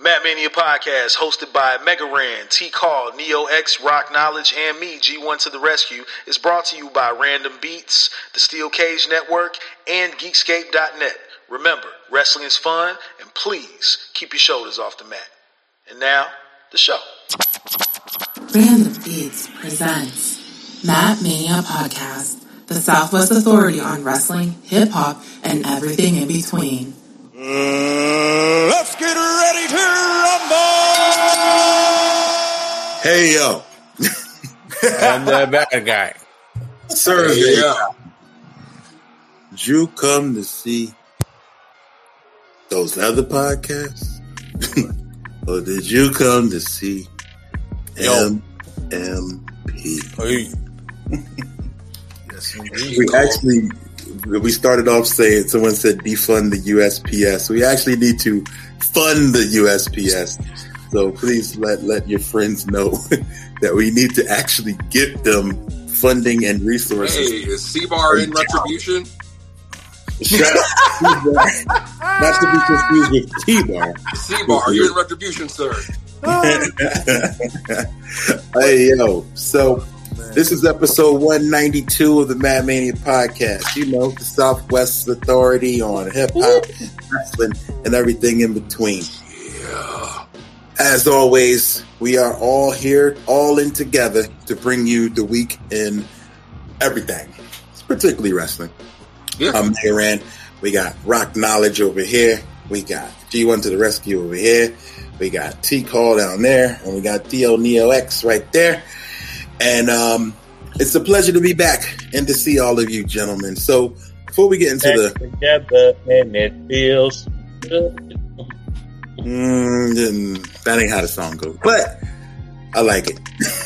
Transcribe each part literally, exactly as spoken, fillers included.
Matt Mania Podcast, hosted by Mega Ran, T Call, Neo X, Rock Knowledge, and me, G one to the Rescue, is brought to you by Random Beats, the Steel Cage Network, and Geekscape dot net. Remember, wrestling is fun, and please keep your shoulders off the mat. And now, the show. Random Beats presents Matt Mania Podcast, the Southwest Authority on wrestling, hip-hop, and everything in between. Uh, let's get ready to rumble! Hey, yo. I'm the bad guy. Sir, Hey, yo. did you come to see those other podcasts? Or did you come to see Yo. M M P? Hey. Yes, indeed. We actually, we started off saying, someone said defund the U S P S. We actually need to fund the U S P S. So please let, let your friends know that we need to actually get them funding and resources. Hey, is C-Bar in retribution? Shut up. Not to be confused with T-Bar. C-Bar, you're in retribution, sir. Hey, yo. So, this is episode one ninety-two of the Mad Mania Podcast. You know, the Southwest Authority on hip-hop, wrestling, and everything in between. Yeah. As always, we are all here, all in together to bring you the week in everything, particularly wrestling. Yeah. I'm Aaron. We got Rock Knowledge over here. We got G one to the Rescue over here. We got T Call down there, and we got Theo Neo X right there. And um, it's a pleasure to be back and to see all of you gentlemen. So before we get into Back the together and it feels good. mm, that ain't how the song goes, but I like it.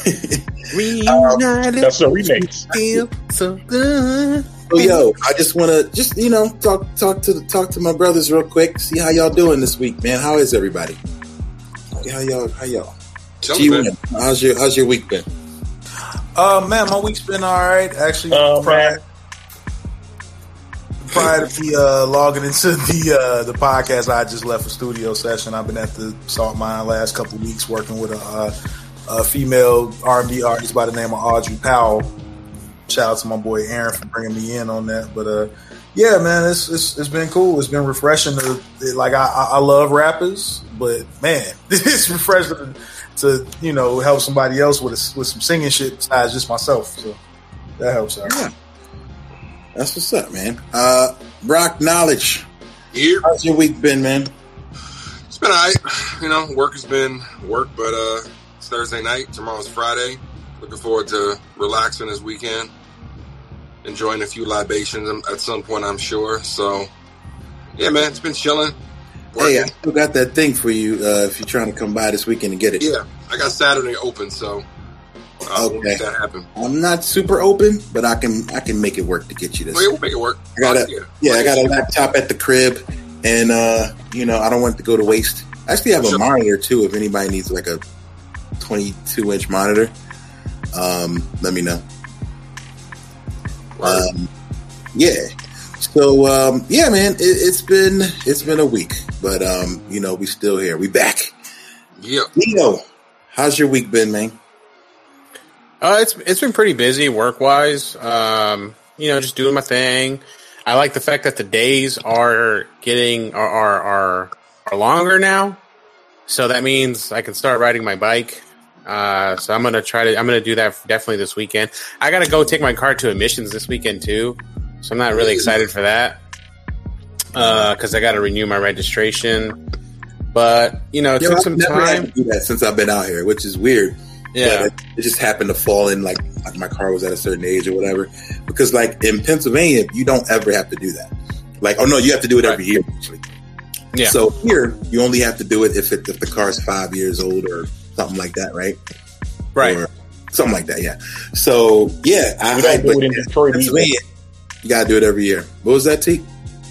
Um, That's a remix. Feel so good. So yo, I just want to just you know talk talk to talk to my brothers real quick. See how y'all doing this week, man. How is everybody? How y'all? How y'all? G one, how's your how's your week been? Uh, man, my week's been all right. Actually, Oh, prior, man. prior to me uh, logging into the uh, the podcast, I just left a studio session. I've been at the Salt Mine last couple of weeks working with a, uh, a female R and B artist by the name of Audrey Powell. Shout out to my boy Aaron for bringing me in on that. But uh, yeah, man, it's, it's it's been cool. It's been refreshing. To like I, I love rappers, but man, it's refreshing to, to you know help somebody else with a, with some singing shit besides just myself. So that helps out. Yeah. That's what's up, man. Uh, Rock Knowledge, Here. how's your week been, man? It's been all right. You know, work has been work, but uh, it's Thursday night. Tomorrow's Friday. Looking forward to relaxing this weekend. Enjoying a few libations at some point, I'm sure. So, yeah, man, it's been chilling. Working. Hey, I still got that thing for you uh, if you're trying to come by this weekend and get it. Yeah, I got Saturday open, so uh, we'll Okay. make that happen. I'm not super open, but I can I can make it work to get you this. Well, yeah, we'll make it work. I got a Yeah. yeah, I got a laptop at the crib, and uh, you know I don't want it to go to waste. I actually have a Sure. monitor too. If anybody needs like a twenty-two inch monitor, um, let me know. Right. Um, yeah. So um, yeah, man, it, it's been it's been a week, but um, you know we still here. We back. Yeah. Neo, how's your week been, man? Uh, it's it's been pretty busy work wise. Um, you know, just doing my thing. I like the fact that the days are getting are are are, are longer now, so that means I can start riding my bike. Uh, so I'm gonna try to. I'm gonna do that definitely this weekend. I gotta go take my car to emissions this weekend too, so I'm not really excited for that. Uh, because I gotta renew my registration. But you know, it Yo, took I've some never had time. to do that since I've been out here, which is weird. Yeah, But it, it just happened to fall in like, like my car was at a certain age or whatever. Because like in Pennsylvania, you don't ever have to do that. Like, oh no, you have to do it every year. Actually. yeah. So here, you only have to do it if it, if the car's five years old or something like that, right? Right. Or something like that, yeah. So yeah, I, We don't I, do but it in yeah, Detroit either. Pennsylvania, you gotta do it every year. What was that, T?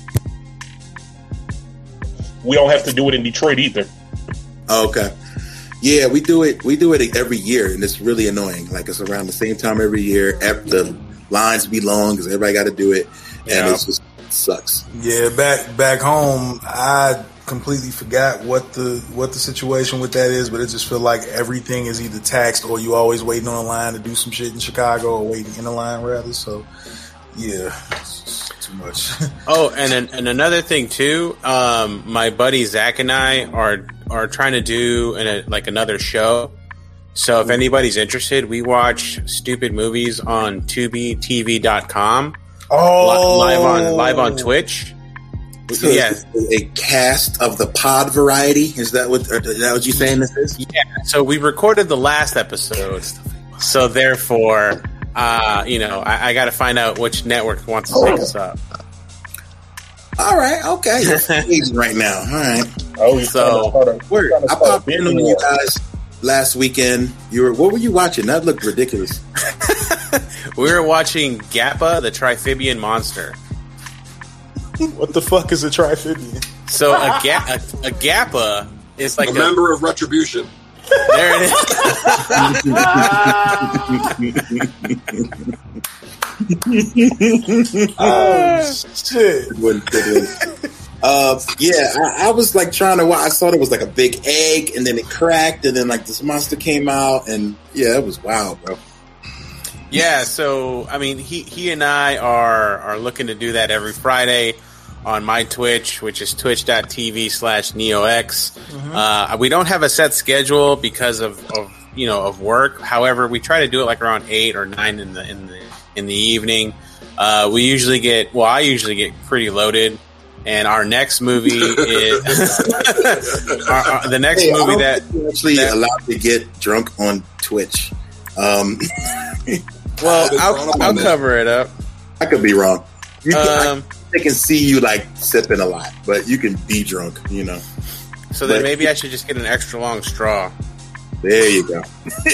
We don't have to do it in Detroit either. Oh, okay. Yeah, we do it. We do it every year, and it's really annoying. Like it's around the same time every year. The lines be long because everybody got to do it, and Yeah. it's just sucks. Yeah, back back home, I completely forgot what the what the situation with that is, but it just feel like everything is either taxed or you always waiting on a line to do some shit in Chicago, or waiting in a line rather. So yeah, it's just too much. Oh, and an, and another thing too, um, my buddy Zach and I are are trying to do an, a, like another show. So if anybody's interested, we watch stupid movies on Tubi T V dot com. Oh, live on live on Twitch. So Yeah. is this a cast of the pod variety? Is that what? Or is that what you're saying? This is? Yeah. So we recorded the last episode. So therefore, uh, you know, I, I got to find out which network wants to pick us up. All right. Okay. Easy right now. All right. Oh, he's So- trying to start a- Word. trying to I start a popped in on bidding you war. guys last weekend. You were. What were you watching? That looked ridiculous. We were watching Gappa, the Triphibian monster. what the fuck is a triphibian? So a, ga- a, a Gappa is like a a, member of Retribution. there it Oh shit! It wasn't- it wasn't. Uh, yeah, I, I was like trying to watch. I thought it was like a big egg, and then it cracked, and then like this monster came out, and yeah, it was wild, bro. Yeah, so I mean, he he and I are are looking to do that every Friday on my Twitch, which is twitch.tv slash neox. Uh, we don't have a set schedule because of, of you know of work. However, we try to do it like around eight or nine in the in the in the evening. Uh, we usually get well, I usually get pretty loaded. And our next movie is our, our, the next Hey, I movie don't that think you're actually that- allowed to get drunk on Twitch. Um, well, I've I'll, been I'll on cover it up. I could be wrong. You can, Um, I, I can see you like sipping a lot, but you can be drunk. You know. so then but- maybe I should just get an extra long straw. There you go.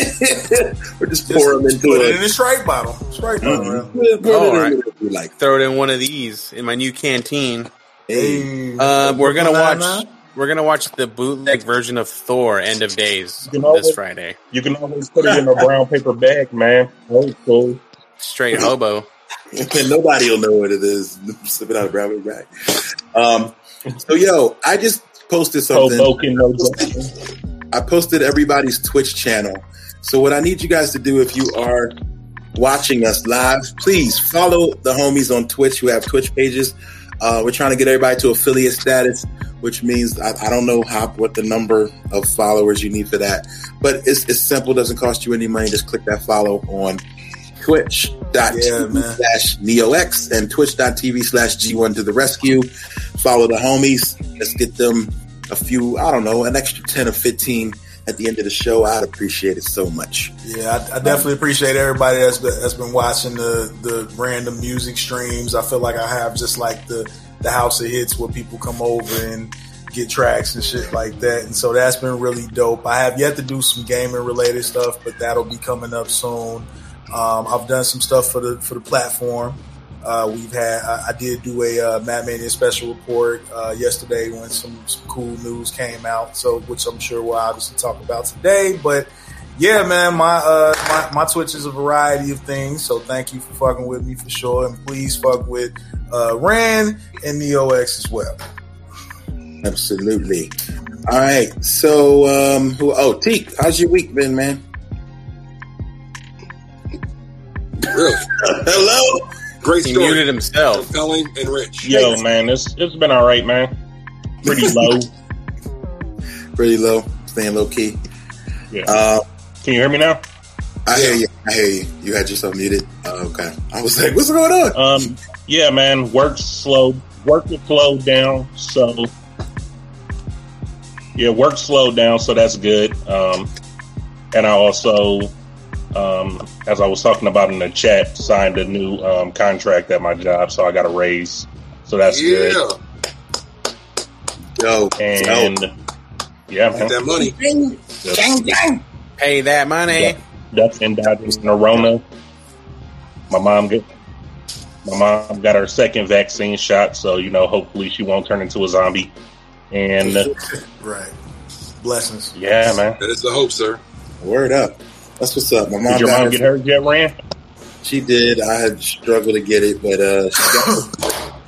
Or just Just pour them into put it it. in a Sprite bottle. Sprite bottle. Mhm. really. Put it Oh, in alright. whatever you like. Throw it in one of these in my new canteen. Hey. Hey, Uh, we're gonna Nah, watch. nah. We're gonna watch the bootleg version of Thor: End of Days You know this what? Friday. You can always put it in a brown paper bag, man. Oh, cool. Straight hobo. And nobody will know what it is. Sipping out a brown paper bag. Um, so, yo, I just posted something. Hoboken, no joking. I posted everybody's Twitch channel. So what I need you guys to do, if you are watching us live, please follow the homies on Twitch who have Twitch pages. Uh, we're trying to get everybody to affiliate status, which means I, I don't know how what the number of followers you need for that, but it's, it's simple. Doesn't cost you any money. Just click that follow on twitch.tv Yeah, man. slash neox and twitch.tv slash G1 to the rescue. Follow the homies. Let's get them a few, I don't know, an extra ten or fifteen at the end of the show. I'd appreciate it so much. Yeah, I, I definitely appreciate everybody that's been, that's been watching the, the random music streams. I feel like I have just like the, the house of hits where people come over and get tracks and shit like that. And so that's been really dope. I have yet to do some gaming related stuff, but that'll be coming up soon. Um, I've done some stuff for the for the platform. Uh, we've had I, I did do a uh, Mad Mania special report uh, yesterday when some, some cool news came out. So which I'm sure we'll obviously talk about today. But yeah, man, my uh, my, my Twitch is a variety of things. So thank you for fucking with me for sure, and please fuck with uh, Ran and NeoX as well. Absolutely. All right. So, um, who, oh, Teak, how's your week been, man? Really? Hello? Great He story. muted himself. Compelling and rich. Yo, man, it's it's been all right, man. Pretty low. Pretty low, staying low key. Yeah. Uh, Can you hear me now? I hear you. I hear you. You had yourself muted. Uh, okay. I was like, what's going on? Um, yeah, man, work slowed. Work has slowed down, so yeah, work slowed down, so that's good. Um, and I also, um, as I was talking about in the chat, signed a new um, contract at my job, so I got a raise, so that's Yeah. good. Yo, And yo. yeah, Get man, that money. that's, Pay that money. Yeah. that's endogenous neurona. My mom get. My mom got her second vaccine shot, so you know, hopefully she won't turn into a zombie. And uh, Right. Blessings. yeah, man. That is the hope, sir. Word up. That's what's up. My mom Did your got mom her- get hers yet, Ran? She did. I had struggled to get it, but uh, she got,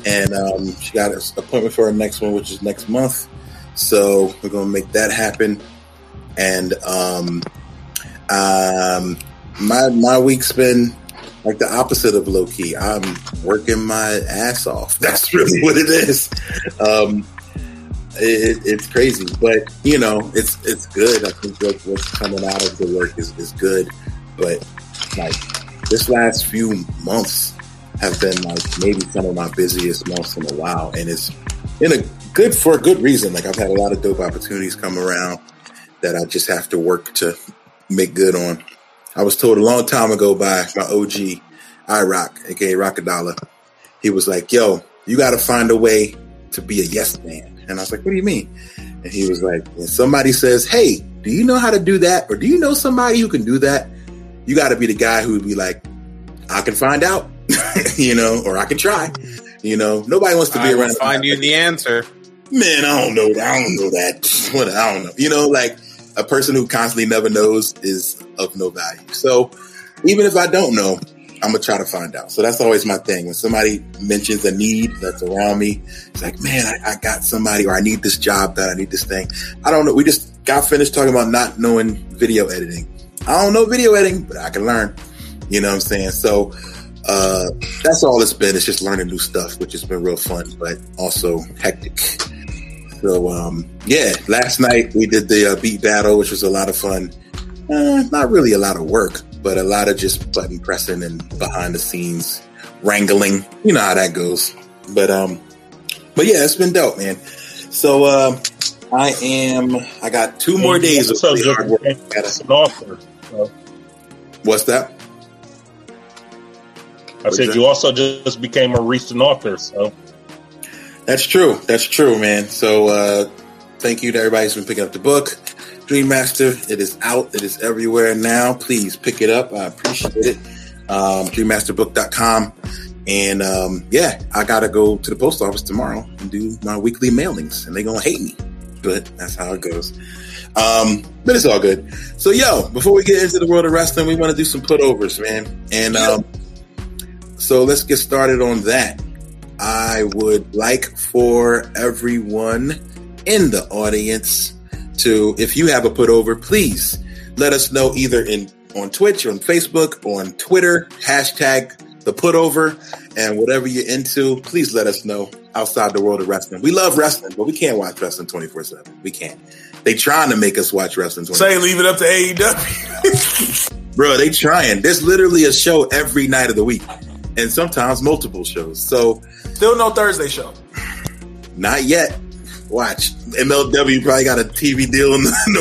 and um, she got an appointment for her next one, which is next month. So we're gonna make that happen. And um, um, my my week's been like the opposite of low key. I'm working my ass off. That's really what it is. Um, it, it's crazy, but you know, it's it's good. I think what, what's coming out of the work is, is good. But like this last few months have been like maybe some of my busiest months in a while, and it's in a good for a good reason. Like I've had a lot of dope opportunities come around that I just have to work to make good on. I was told a long time ago by my O G, iRock, aka Rockadollar. He was like, yo, you got to find a way to be a yes man. And I was like, what do you mean? And he was like, when somebody says, hey, do you know how to do that? Or do you know somebody who can do that? You got to be the guy who would be like, I can find out, you know, or I can try. You know, nobody wants to be I around. will find you the answer. Man, I don't know. I don't know that. What I don't know. You know, like a person who constantly never knows is of no value. So even if I don't know, I'm gonna try to find out. So that's always my thing. When somebody mentions a need that's around me, it's like, man, I, I got somebody, or I need this job, that I need this thing. I don't know. We just got finished talking about not knowing video editing. I don't know video editing, but I can learn. You know what I'm saying? So uh, that's all it's been. It's just learning new stuff, which has been real fun, but also hectic. So, um, yeah, last night we did the uh, beat battle, which was a lot of fun. Uh, not really a lot of work, but a lot of just button pressing and behind the scenes wrangling. You know how that goes. But, um, but yeah, it's been dope, man. So, uh, I am, I got two more days of really hard work. As an author. So. What's that? I said that? You also just became a recent author, so. That's true. That's true, man. So, uh, thank you to everybody who's been picking up the book. Dream Master, it is out. It is everywhere now. Please pick it up. I appreciate it. Um, dream master book dot com. And, um, yeah, I got to go to the post office tomorrow and do my weekly mailings, and they're going to hate me. But that's how it goes. Um, but it's all good. So, yo, before we get into the world of wrestling, we want to do some putovers, man. And, um, so let's get started on that. I would like for everyone in the audience to, if you have a putover, please let us know either in on Twitch, on Facebook, on Twitter, hashtag the putover, and whatever you're into, please let us know outside the world of wrestling. We love wrestling, but we can't watch wrestling twenty-four seven. We can't. They trying to make us watch wrestling twenty-four seven. Say leave it up to A E W. Bro, they trying. There's literally a show every night of the week, and sometimes multiple shows. So still no Thursday show. Not yet. Watch. M L W probably got a T V deal in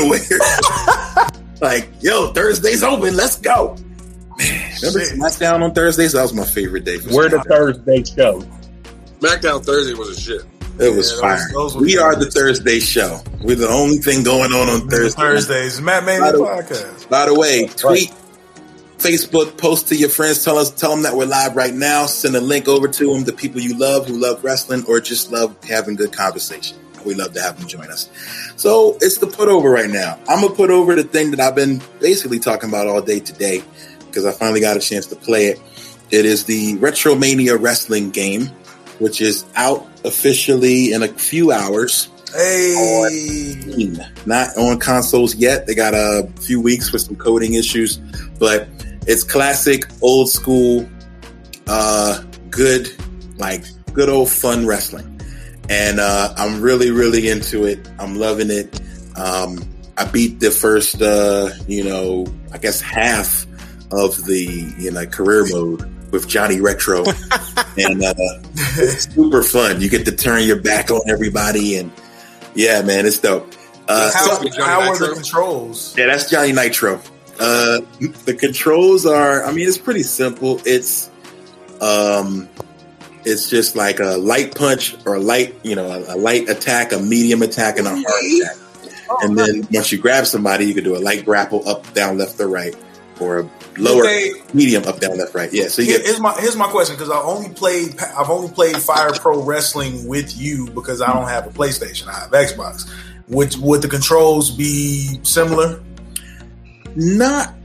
the way. Like, yo, Thursday's open. Let's go. Man, remember SmackDown on Thursdays? That was my favorite day. Where the Thursday show? SmackDown Thursday was a shit. It was yeah, fire. Those, those we are the Thursday show. We're the only thing going on on Thursday. Thursdays. Matt Mania podcast. By the way, tweet, right. Facebook, post to your friends. Tell us, tell them that we're live right now. Send a link over to them, the people you love who love wrestling or just love having good conversation. We love to have them join us. So it's the put over right now. I'm going to put over the thing that I've been basically talking about all day today because I finally got a chance to play it. It is the Retromania wrestling game, which is out officially in a few hours. Hey, on, not on consoles yet. They got a few weeks with some coding issues, but it's classic, old school, uh, good, like good old fun wrestling. And uh, I'm really, really into it. I'm loving it. Um, I beat the first, uh, you know, I guess half of the, you know, career mode with Johnny Retro. And uh, it's super fun. You get to turn your back on everybody. And yeah, man, it's dope. Uh, how so, how are the controls? Yeah, that's Johnny Nitro. Uh, the controls are, I mean, it's pretty simple. It's, um, It's just like a light punch or a light, you know, a, a light attack, a medium attack, and a hard attack. Oh, and then nice. Once you grab somebody, you can do a light grapple up, down, left, or right, or a lower, they, medium up, down, left, right. Yeah. So you here, get. Here's my here's my question because I only played I've only played Fire Pro Wrestling with you because I don't have a PlayStation. I have Xbox. Would would the controls be similar? Not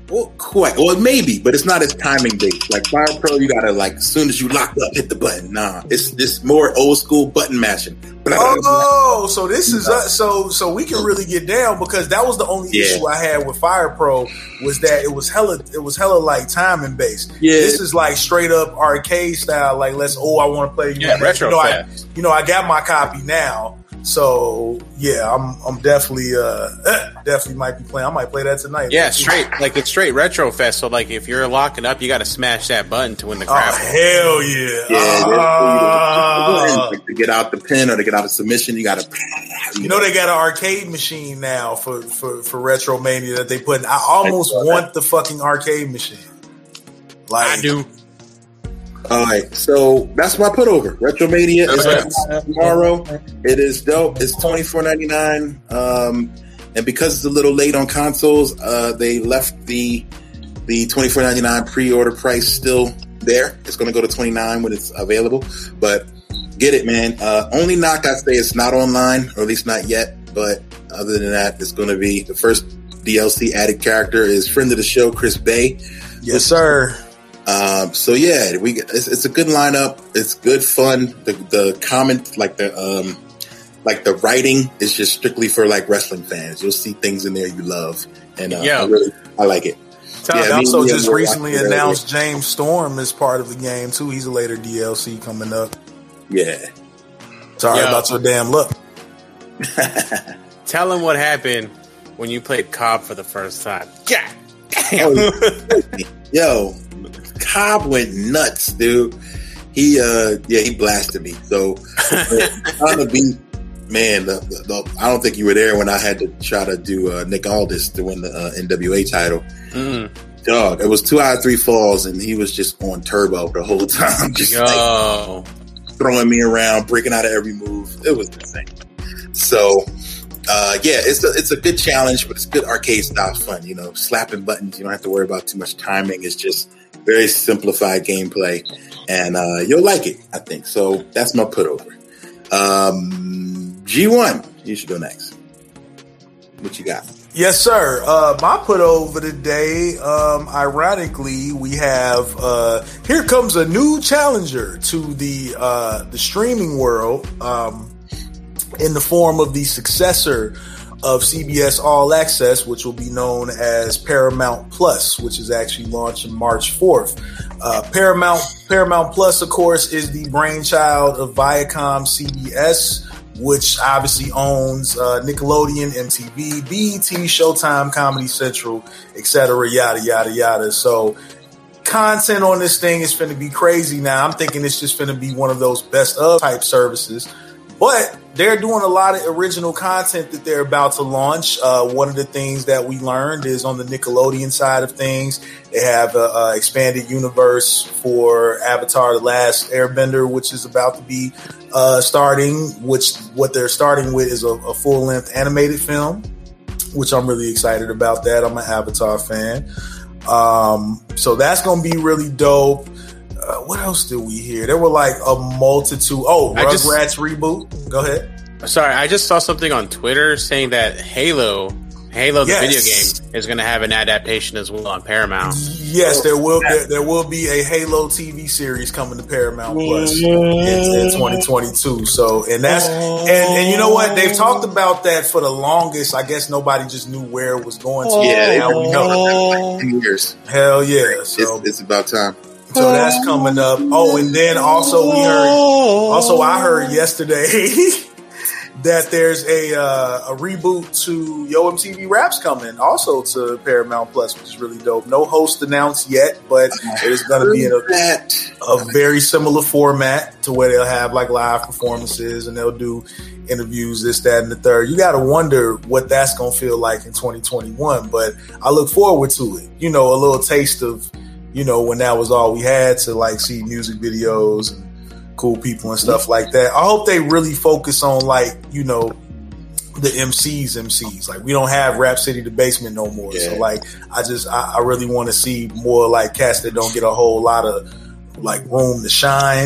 Well, quite. Well, maybe, but it's not as timing based. Like Fire Pro, you gotta like as soon as you lock up, hit the button. Nah, it's it's more old school button mashing. Oh, so this is uh, so so we can really get down because that was the only Yeah. issue I had with Fire Pro was that it was hella it was hella like timing based. Yeah. This is like straight up arcade style. Like let's oh I want to play. You Yeah, know, retro You know, I, fast. you know I got my copy now. So yeah, I'm I'm definitely uh definitely might be playing. I might play that tonight. Yeah, straight like it's straight retro fest. So like if you're locking up, you got to smash that button to win the Oh crap. hell yeah! Yeah, Ah. like to get out the pin or to get out of submission, you gotta. You know they got an arcade machine now for for for Retro Mania that they put in. I almost want the fucking arcade machine. Like I do. All right, so that's my put over. Retromania is That's out tomorrow. It is dope. It's twenty four ninety nine, um, and because it's a little late on consoles, uh, they left the the twenty four ninety nine pre order price still there. It's going to go to twenty nine when it's available, but get it, man. Uh, only knock I say it's not online, or at least not yet. But other than that, it's going to be the first D L C added character is friend of the show Chris Bay. yes, sir. Um, so yeah, we it's, it's a good lineup. It's good fun. The the comment like the um like the writing is just strictly for like wrestling fans. You'll see things in there you love, and uh, Yeah. I really I like it. Tell Yeah, they me also and Liam just were recently watching it announced James Storm is part of the game too. He's a later D L C coming up. Yeah, Sorry Yeah. about your damn luck. Tell them what happened when you played Cobb for the first time. Yeah. Oh, yo, Cobb went nuts, dude. He uh yeah he blasted me. So trying to beat man, the, the, the, I don't think you were there when I had to try to do uh, Nick Aldis to win the uh, N W A title. Mm. Dog, it was two out of three falls, and he was just on turbo the whole time, just like Yo. throwing me around, breaking out of every move. It was insane. So, uh, yeah, it's a it's a good challenge, but it's good arcade style fun. You know, slapping buttons. You don't have to worry about too much timing. It's just very simplified gameplay, and uh, you'll like it, I think. So that's my put over. Um, G one, you should go next. What you got? Yes, sir. Uh, my put over today, um, ironically, we have, uh, here comes a new challenger to the, uh, the streaming world, um, in the form of the successor of C B S All Access, which will be known as Paramount Plus, which is actually launching March fourth. Uh, Paramount, Paramount Plus, of course, is the brainchild of Viacom C B S, which obviously owns uh, Nickelodeon, M T V, B E T, Showtime, Comedy Central, et cetera, yada, yada, yada. So content on this thing is going to be crazy now. I'm thinking it's just going to be one of those best of type services. But they're doing a lot of original content that they're about to launch. Uh, one of the things that we learned is on the Nickelodeon side of things, they have a, a expanded universe for Avatar: The Last Airbender, which is about to be uh, starting. Which what they're starting with is a, a full length animated film, which I'm really excited about. That I'm an Avatar fan, um, so that's going to be really dope. Uh, what else did we hear? There were like a multitude. Oh, I just- Rugrats reboot. Go ahead. Sorry, I just saw something on Twitter saying that Halo, Halo the Yes. video game, is going to have an adaptation as well on Paramount. Yes, there will there, there will be a Halo T V series coming to Paramount Plus in, in twenty twenty-two. So, and that's and, and you know what? They've talked about that for the longest. I guess nobody just knew where it was going to. Yeah, now we know. Like ten years. Hell yeah! So, It's, it's about time. so that's coming up. Oh, and then also we heard. Also, I heard yesterday that there's a uh, a reboot to Yo M T V Raps coming also to Paramount Plus, which is really dope. No host announced yet, but it is going to be in a, that. a very similar format to where they'll have like live performances and they'll do interviews, this, that, and the third. You got to wonder what that's going to feel like in twenty twenty-one, but I look forward to it. You know, a little taste of, you know, when that was all we had to like see music videos and cool people and stuff like that. I hope they really focus on like, you know, the M Cs, M Cs. Like we don't have Rap City the Basement no more. Yeah. So like, I just, I, I really want to see more like cats that don't get a whole lot of like room to shine.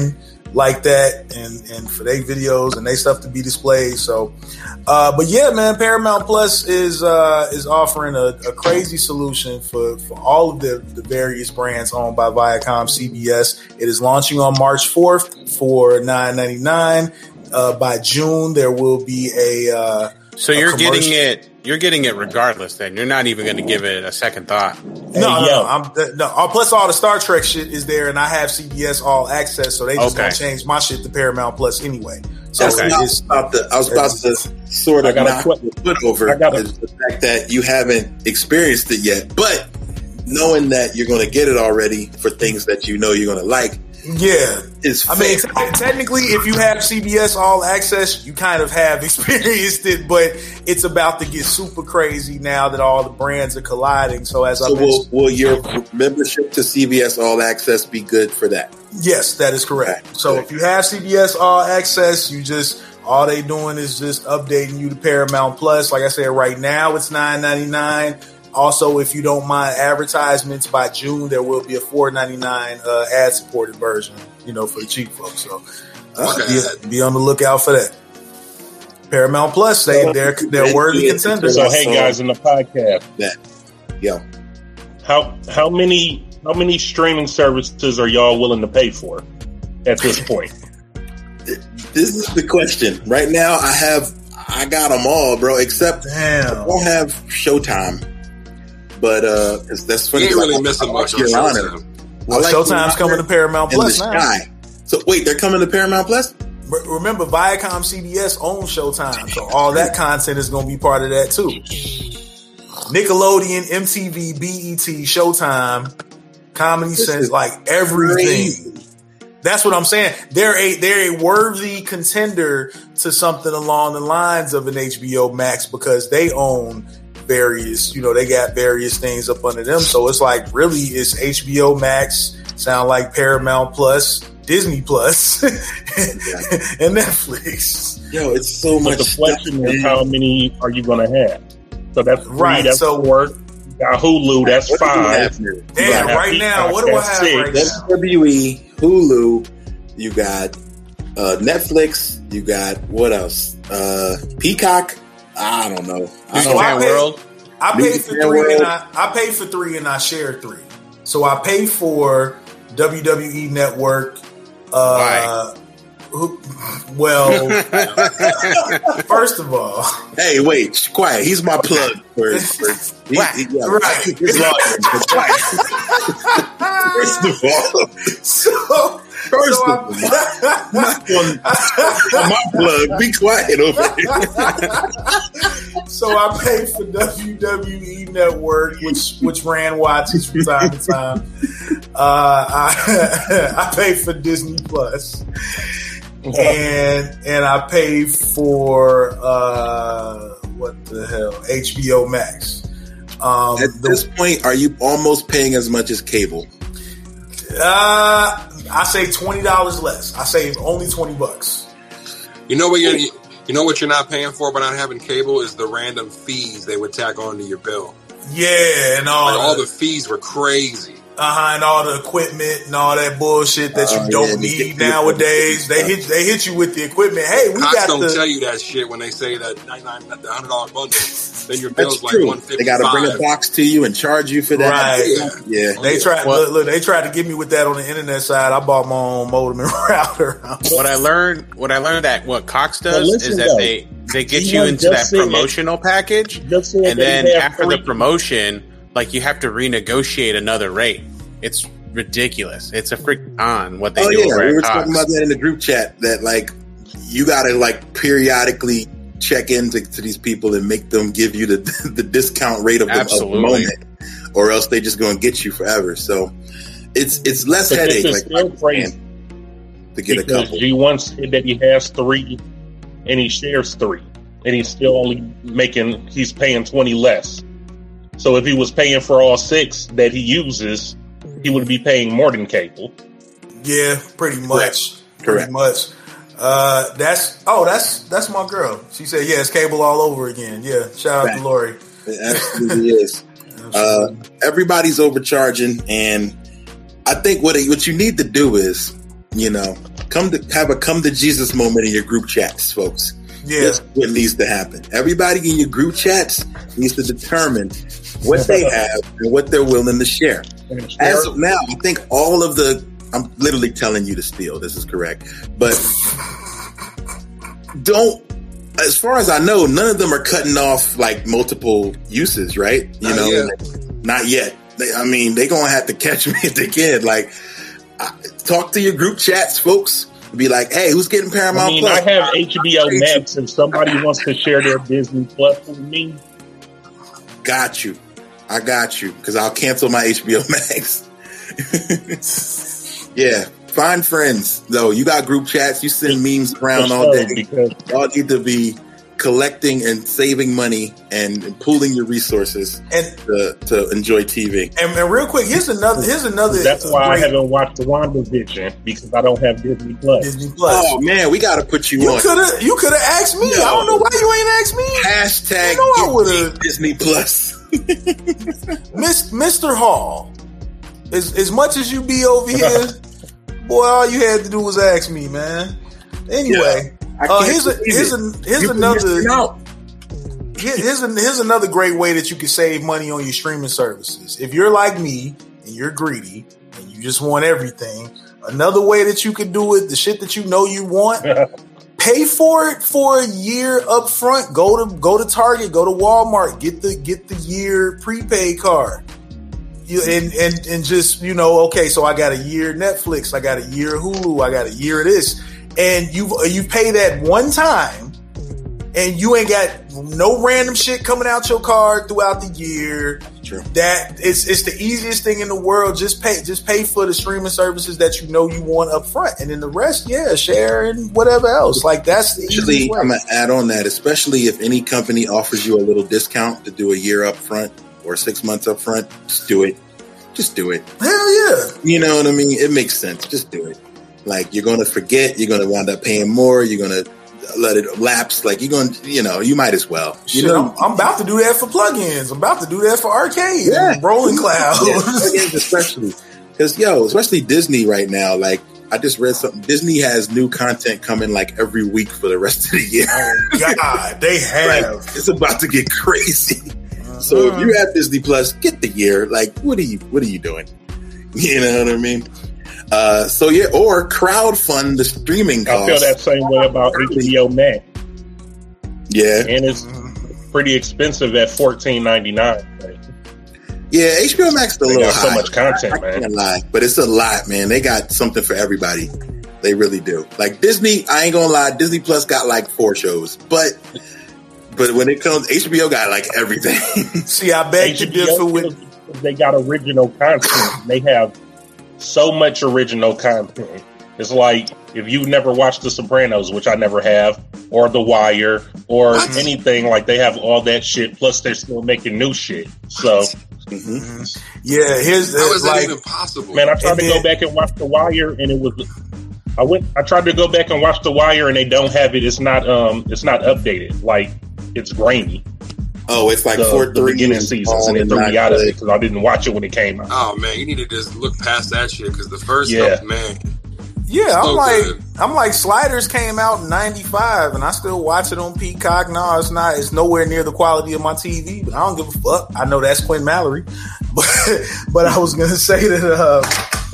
like that, and and for their videos and they stuff to be displayed. So, uh, but yeah, man, Paramount Plus is uh, is offering a, a crazy solution for, for all of the, the various brands owned by Viacom C B S. It is launching on March fourth for nine ninety-nine. Uh, by June, there will be a. Uh, so a you're commercial. getting it. You're getting it regardless. Then you're not even going to give it a second thought. No, Hey, no, yo. no. I'm, no. uh, Plus, all the Star Trek shit is there, and I have C B S All Access, so they just Okay. gonna change my shit to Paramount Plus anyway. So Okay. I was it's, about to, I was about to sort I of got a knock que- your foot over I got a- is the fact that you haven't experienced it yet, but knowing that you're going to get it already for things that you know you're going to like yeah. is I mean, fair. te- technically, if you have C B S All Access, you kind of have experienced it, but it's about to get super crazy now that all the brands are colliding. So, as I So will, mentioned, will your membership to C B S All Access be good for that? yes, that is correct. Okay. So, if you have C B S All Access, you just all they doing is just updating you to Paramount Plus. Like I said, right now it's nine ninety-nine. Also, if you don't mind advertisements, by June there will be a four ninety-nine uh, ad supported version. You know, for the cheap folks. So uh, be, be on the lookout for that. Paramount Plus, they they're they're worthy contenders. So hey guys, in the podcast, That, yo, how how many how many streaming services are y'all willing to pay for at this point? this is the question. Right now, I have I got them all, bro. Except I Damn. don't have Showtime, but uh, it's, that's funny. You ain't 'cause really I- missing I much like on Your Honor. Showtime. Well, I like Showtime's Your Honor coming to Paramount and Plus The now. Sky. So wait, they're coming to Paramount Plus? Re- Remember, Viacom C B S owns Showtime, so all that content is going to be part of that too. Nickelodeon, M T V, B E T, Showtime, Comedy This Sense, is like everything. Crazy. That's what I'm saying. They're a they're a worthy contender to something along the lines of an H B O Max because they own various, you know, they got various things up under them. So it's like really it's H B O Max, sound like Paramount Plus, Disney Plus, and Netflix. Yo, it's so But much the stuff. question is, man. how many are you going to have? So that's three, Right, that's so- four. You got Hulu, that's What do you five. have here? Damn, You got right now, what do I Peacock, have that's right six. now? W W E, Hulu, you got uh, Netflix, you got what else? Uh, Peacock. I don't know. I Disney don't I Fan pay- World. I paid Music for Fair three World. and I, I paid for three and I shared three. So I pay for W W E Network. Uh, who, well, first of all, Hey, wait, sh- quiet. He's my plug for. for he, he, yeah, Right. His lawyer, but quiet. First of all, so first so of all, I'm not on, on my plug. Be quiet over here. So I paid for W W E Network, which which ran watches from time to time. Uh, I I paid for Disney Plus, and and I paid for uh, what the hell H B O Max. Um, At the- this point, are you almost paying as much as cable? uh, I say twenty dollars less. I save only twenty bucks. You know what you're, you know what you're not paying for by not having cable is the random fees they would tack onto your bill. Yeah, and all, Like all the, the fees were crazy. uh-huh, and all the equipment and all that bullshit that you Oh, don't yeah, they need get you nowadays. They hit they hit you with the equipment. Hey, we Cox got don't the tell you that shit when they say that ninety-nine, the hundred dollar bundle. Then your That's bill's like true. one They fifty got to bring a five. box to you and charge you for that. Right. Yeah. They tried. Well- Look, look, they tried to get me with that on the internet side. I bought my own modem and router. What I learned, what I learned that what Cox does Well, listen, is that though. they they get He you was into just that saying- promotional package, Just saying and that then they have after three- the promotion, like you have to renegotiate another rate. It's ridiculous. It's a freaking con what they Oh do yeah, over we at were Cox. talking about that in the group chat. That like you got to like periodically check into to these people and make them give you the the discount rate of the, of the Absolutely. moment, or else they just going to get you forever. So it's it's less But this headache. is Like still like, crazy to get a because couple. G one said that he has three and he shares three, and he's still only making he's paying twenty less. So if he was paying for all six that he uses, he would be paying more than cable. Yeah, pretty much. Pretty Correct. much. Uh, that's oh, that's that's my girl. She said, "Yeah, it's cable all over again." Yeah, shout out Right. to Lori. It absolutely is. Uh, everybody's overcharging, and I think what it, what you need to do is, you know, come to have a come to Jesus moment in your group chats, folks. Yeah. That's what needs to happen. Everybody in your group chats needs to determine what they have and what they're willing to share. As of now, I think all of the, I'm literally telling you to steal. This is correct. But don't, as far as I know, none of them are cutting off like multiple uses, right? You Not know, yet. not yet. They, I mean, they're going to have to catch me if they can. Like, uh, talk to your group chats, folks. Be like, hey, who's getting Paramount I mean, Plus? I have H B O Max. If somebody wants to share their Disney Plus with me, Got you. I got you. Because I'll cancel my H B O Max. Yeah. Find friends, though. You got group chats. You send memes around all day. because Y'all need to be collecting and saving money and, and pooling your resources And to, to enjoy T V. and, and real quick, here's another here's another that's why I great haven't watched the WandaVision because I don't have Disney Plus. Disney Plus. Oh, man, we got to put you, You on. could have you could have asked me. No. I don't know why you ain't asked me. Hashtag You know I get would've- Disney Plus. Miss Mister Hall. As as much as you be over here, boy, all you had to do was ask me, man. Anyway, I uh, can't here's a believe here's it. a here's You've been another missing out. here- here's a, here's another great way that you can save money on your streaming services. If you're like me and you're greedy and you just want everything, another way that you could do it, the shit that you know you want, pay for it for a year up front. Go to go to Target, go to Walmart, get the get the year prepaid card. You, and and and just, you know, okay, so I got a year Netflix, I got a year Hulu, I got a year of this, and you you pay that one time, and you ain't got no random shit coming out your card throughout the year. True. That it's it's the easiest thing in the world. Just pay just pay for the streaming services that you know you want up front, and then the rest, yeah, share and whatever else. Like that's the Actually, easiest way. I'm gonna add on that, especially if any company offers you a little discount to do a year up front or six months up front, just do it. Just do it. Hell yeah. You know what I mean? It makes sense. Just do it. Like, you're gonna forget, you're gonna wind up paying more, you're gonna let it lapse. Like, you're gonna, you know, you might as well. You Shit, know, I'm, I'm about to do that for plugins. I'm about to do that for arcade, Yeah. and Rolling Clouds. Yeah, plugins especially because yo, especially Disney right now. Like, I just read something. Disney has new content coming like every week for the rest of the year. God, they Like, have. it's about to get crazy. So if you have Disney Plus, get the year. Like, what are you? What are you doing? You know what I mean? Uh, so yeah, or crowdfund the streaming I costs. feel that same way about H B O Max, Yeah, and it's pretty expensive at fourteen ninety nine. yeah. H B O Max is a They little got so high. much content, I man. can't lie, but it's a lot, man. They got something for everybody. They really do. Like Disney, I ain't gonna lie. Disney Plus got like four shows, but but when it comes, H B O got like everything. See, I beg to differ with. They got original content. They have so much original content. It's like if you never watched The Sopranos, which I never have, or The Wire, or What? anything, like they have all that shit. Plus, they're still making new shit. So, Mhm. Yeah, here's How is that like even possible? man, I tried And to then- go back and watch The Wire, and it was. I went. I tried to go back and watch The Wire, and they don't have it. It's not. Um. It's not updated. Like it's grainy. Oh, it's like The, four the three beginning seasons, and it threw me out of it because I didn't watch it when it came out. Oh man, you need to just look past that shit because the first Yeah. couple, man. yeah, I'm so like good. I'm like Sliders came out in ninety-five, and I still watch it on Peacock. No, it's not. It's nowhere near the quality of my T V, but I don't give a fuck. I know that's Quinn Mallory, but but I was gonna say that. Uh,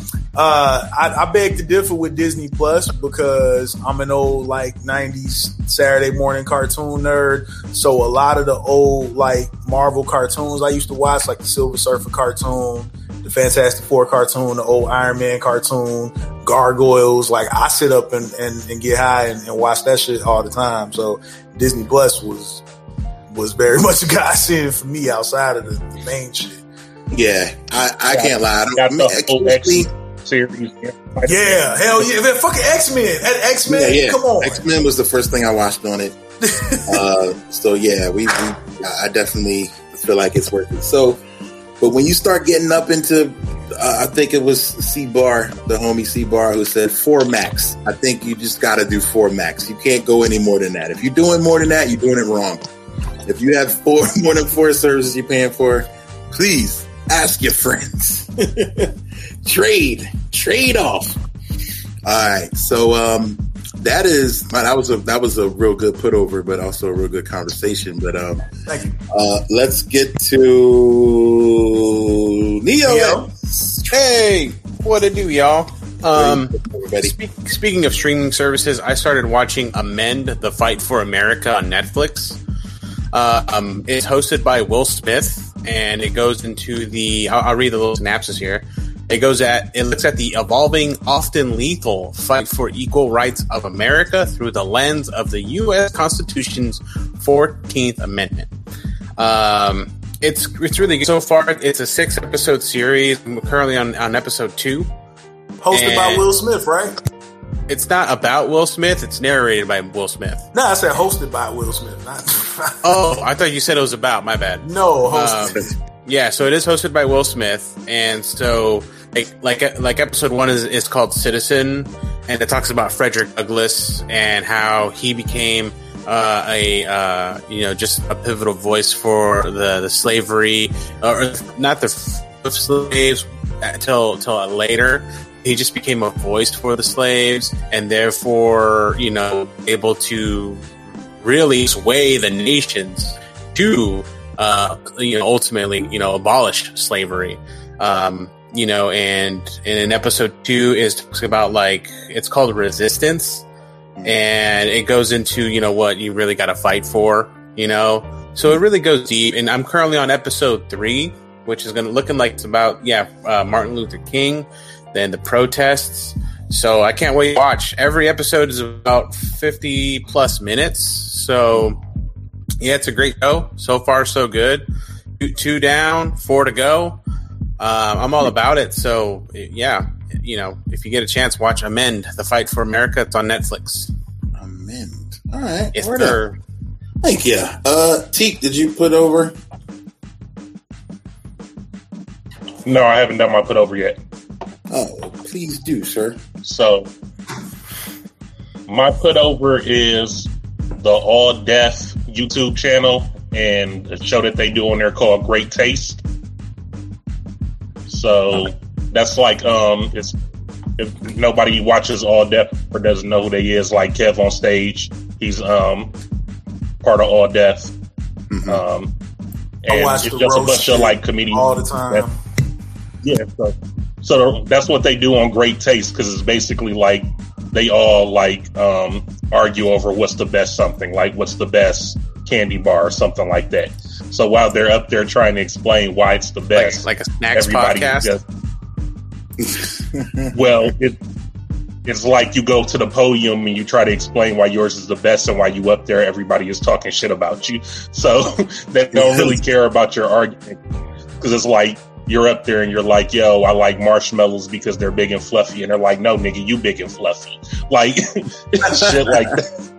Uh, I, I beg to differ with Disney Plus because I'm an old like nineties Saturday morning cartoon nerd. So a lot of the old like Marvel cartoons I used to watch, like the Silver Surfer cartoon, the Fantastic Four cartoon, the old Iron Man cartoon, Gargoyles. Like I sit up and, and, and get high and, and watch that shit all the time. So Disney Plus was was very much a godsend for me outside of the, the main shit. Yeah, I, I Got- can't lie. I don't, got I mean, the whole occasionally- X series. Yeah, hell yeah, man, fucking X Men, X Men, yeah, yeah. come on. X Men was the first thing I watched on it. uh, so yeah, we, we I definitely feel like it's worth it. So, but when you start getting up into, uh, I think it was C-Bar, the homie C-Bar, who said four max. I think you just got to do four max. You can't go any more than that. If you're doing more than that, you're doing it wrong. If you have four more than four services you're paying for, please ask your friends. Trade, trade off. All right, so um, that is man, that was a that was a real good put over, but also a real good conversation. But um, thank you. Uh, let's get to Neo. Neo. Hey, what it do, y'all? Um, everybody. Spe- speaking of streaming services, I started watching Amend: The Fight for America on Netflix. Uh, um, it's hosted by Will Smith, and it goes into the. I'll, I'll read the little synopsis here. It goes at. It looks at the evolving, often lethal fight for equal rights of America through the lens of the U S Constitution's fourteenth Amendment. Um, it's it's really good so far. It's a six episode series. We're currently on, on episode two. Hosted by Will Smith, right? It's not about Will Smith. It's narrated by Will Smith. No, I said hosted by Will Smith. Not oh, I thought you said it was about. My bad. No, hosted. Um, yeah, so it is hosted by Will Smith, and so like like like episode one is is called Citizen, and it talks about Frederick Douglass and how he became uh, a uh, you know just a pivotal voice for the the slavery, or not the f- slaves until till later. He just became a voice for the slaves, and therefore, you know, able to really sway the nations to, uh, you know, ultimately, you know, abolish slavery. Um, you know, and, and in episode two is talks about like it's called Resistance, and it goes into you know what you really got to fight for. You know, so it really goes deep. And I'm currently on episode three, which is going to looking like it's about yeah uh, Martin Luther King. Then the protests. So I can't wait to watch. Every episode is about fifty plus minutes. So yeah, it's a great show. So far, so good. Two, two down, four to go. Um, I'm all about it. So yeah, you know, if you get a chance, watch Amend: The Fight for America. It's on Netflix. Amend. All right. Yes, sir. Thank you. Uh, Teak, did you put over? No, I haven't done my put over yet. Oh, please do, sir. So, my put over is the All Deaf YouTube channel and the show that they do on there called Great Taste. So that's like um, it's if nobody watches All Deaf or doesn't know who they is, like Kev on Stage, he's um part of All Deaf. Mm-hmm. Um, I and watch it's the just a roast bunch of like comedians all the time. that- yeah, so, so that's what they do on Great Taste, because it's basically like they all like um, argue over what's the best something, like what's the best candy bar or something like that. So while they're up there trying to explain why it's the best, Like, like a snacks everybody podcast. just well, it, it's like you go to the podium and you try to explain why yours is the best, and while you up there, everybody is talking shit about you. So they don't really care about your argument, because it's like you're up there and you're like, yo, I like marshmallows because they're big and fluffy. And they're like, no, nigga, you big and fluffy. Like, shit like that.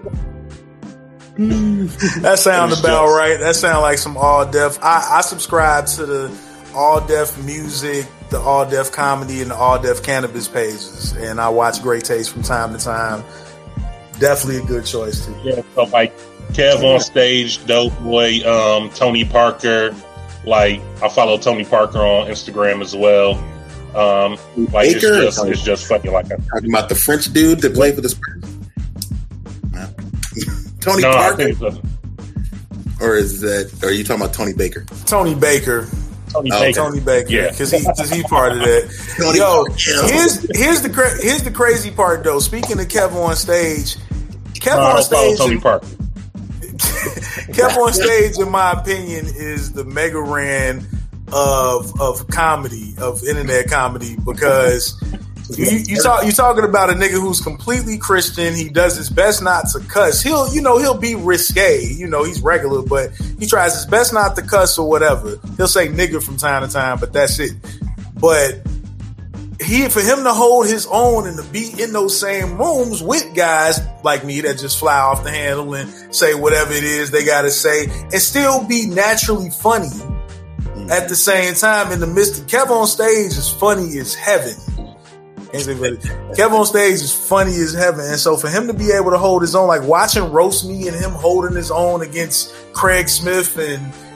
That sounds It's about just- right. That sounds like some all deaf. I, I subscribe to the all deaf music, the all deaf comedy, and the all deaf cannabis pages, and I watch Great Taste from time to time. Definitely a good choice too. Yeah, so like Kev on Stage, Dope Boy, um, Tony Parker. Like, I follow Tony Parker on Instagram as well. Um, like it's Baker? just it's just funny. Like, I, Talking about the French dude that played for the Spurs? No. Tony no, I Parker? think it's a, Or is that, or are you talking about Tony Baker? Tony Baker. Tony Oh, Baker. Tony Baker, Yeah. because he, cause he part of that. Tony Yo, Parker. here's here's the cra- here's the crazy part though. Speaking of Kev on Stage, Kev No, I on don't follow Stage, Tony is- Parker. Kev on Stage, in my opinion, is the Mega Ran of of comedy, of internet comedy, because you you talk you talking about a nigga who's completely Christian. He does his best not to cuss. He'll you know he'll be risque. You know he's regular, but he tries his best not to cuss or whatever. He'll say nigga from time to time, but that's it. But he for him to hold his own and to be in those same rooms with guys like me that just fly off the handle and say whatever it is they gotta say and still be naturally funny at the same time in the midst of Kev on Stage is funny as heaven. Can't say but Kev on Stage is funny as heaven. And so for him to be able to hold his own, like watching Roast Me and him holding his own against Craig Smith and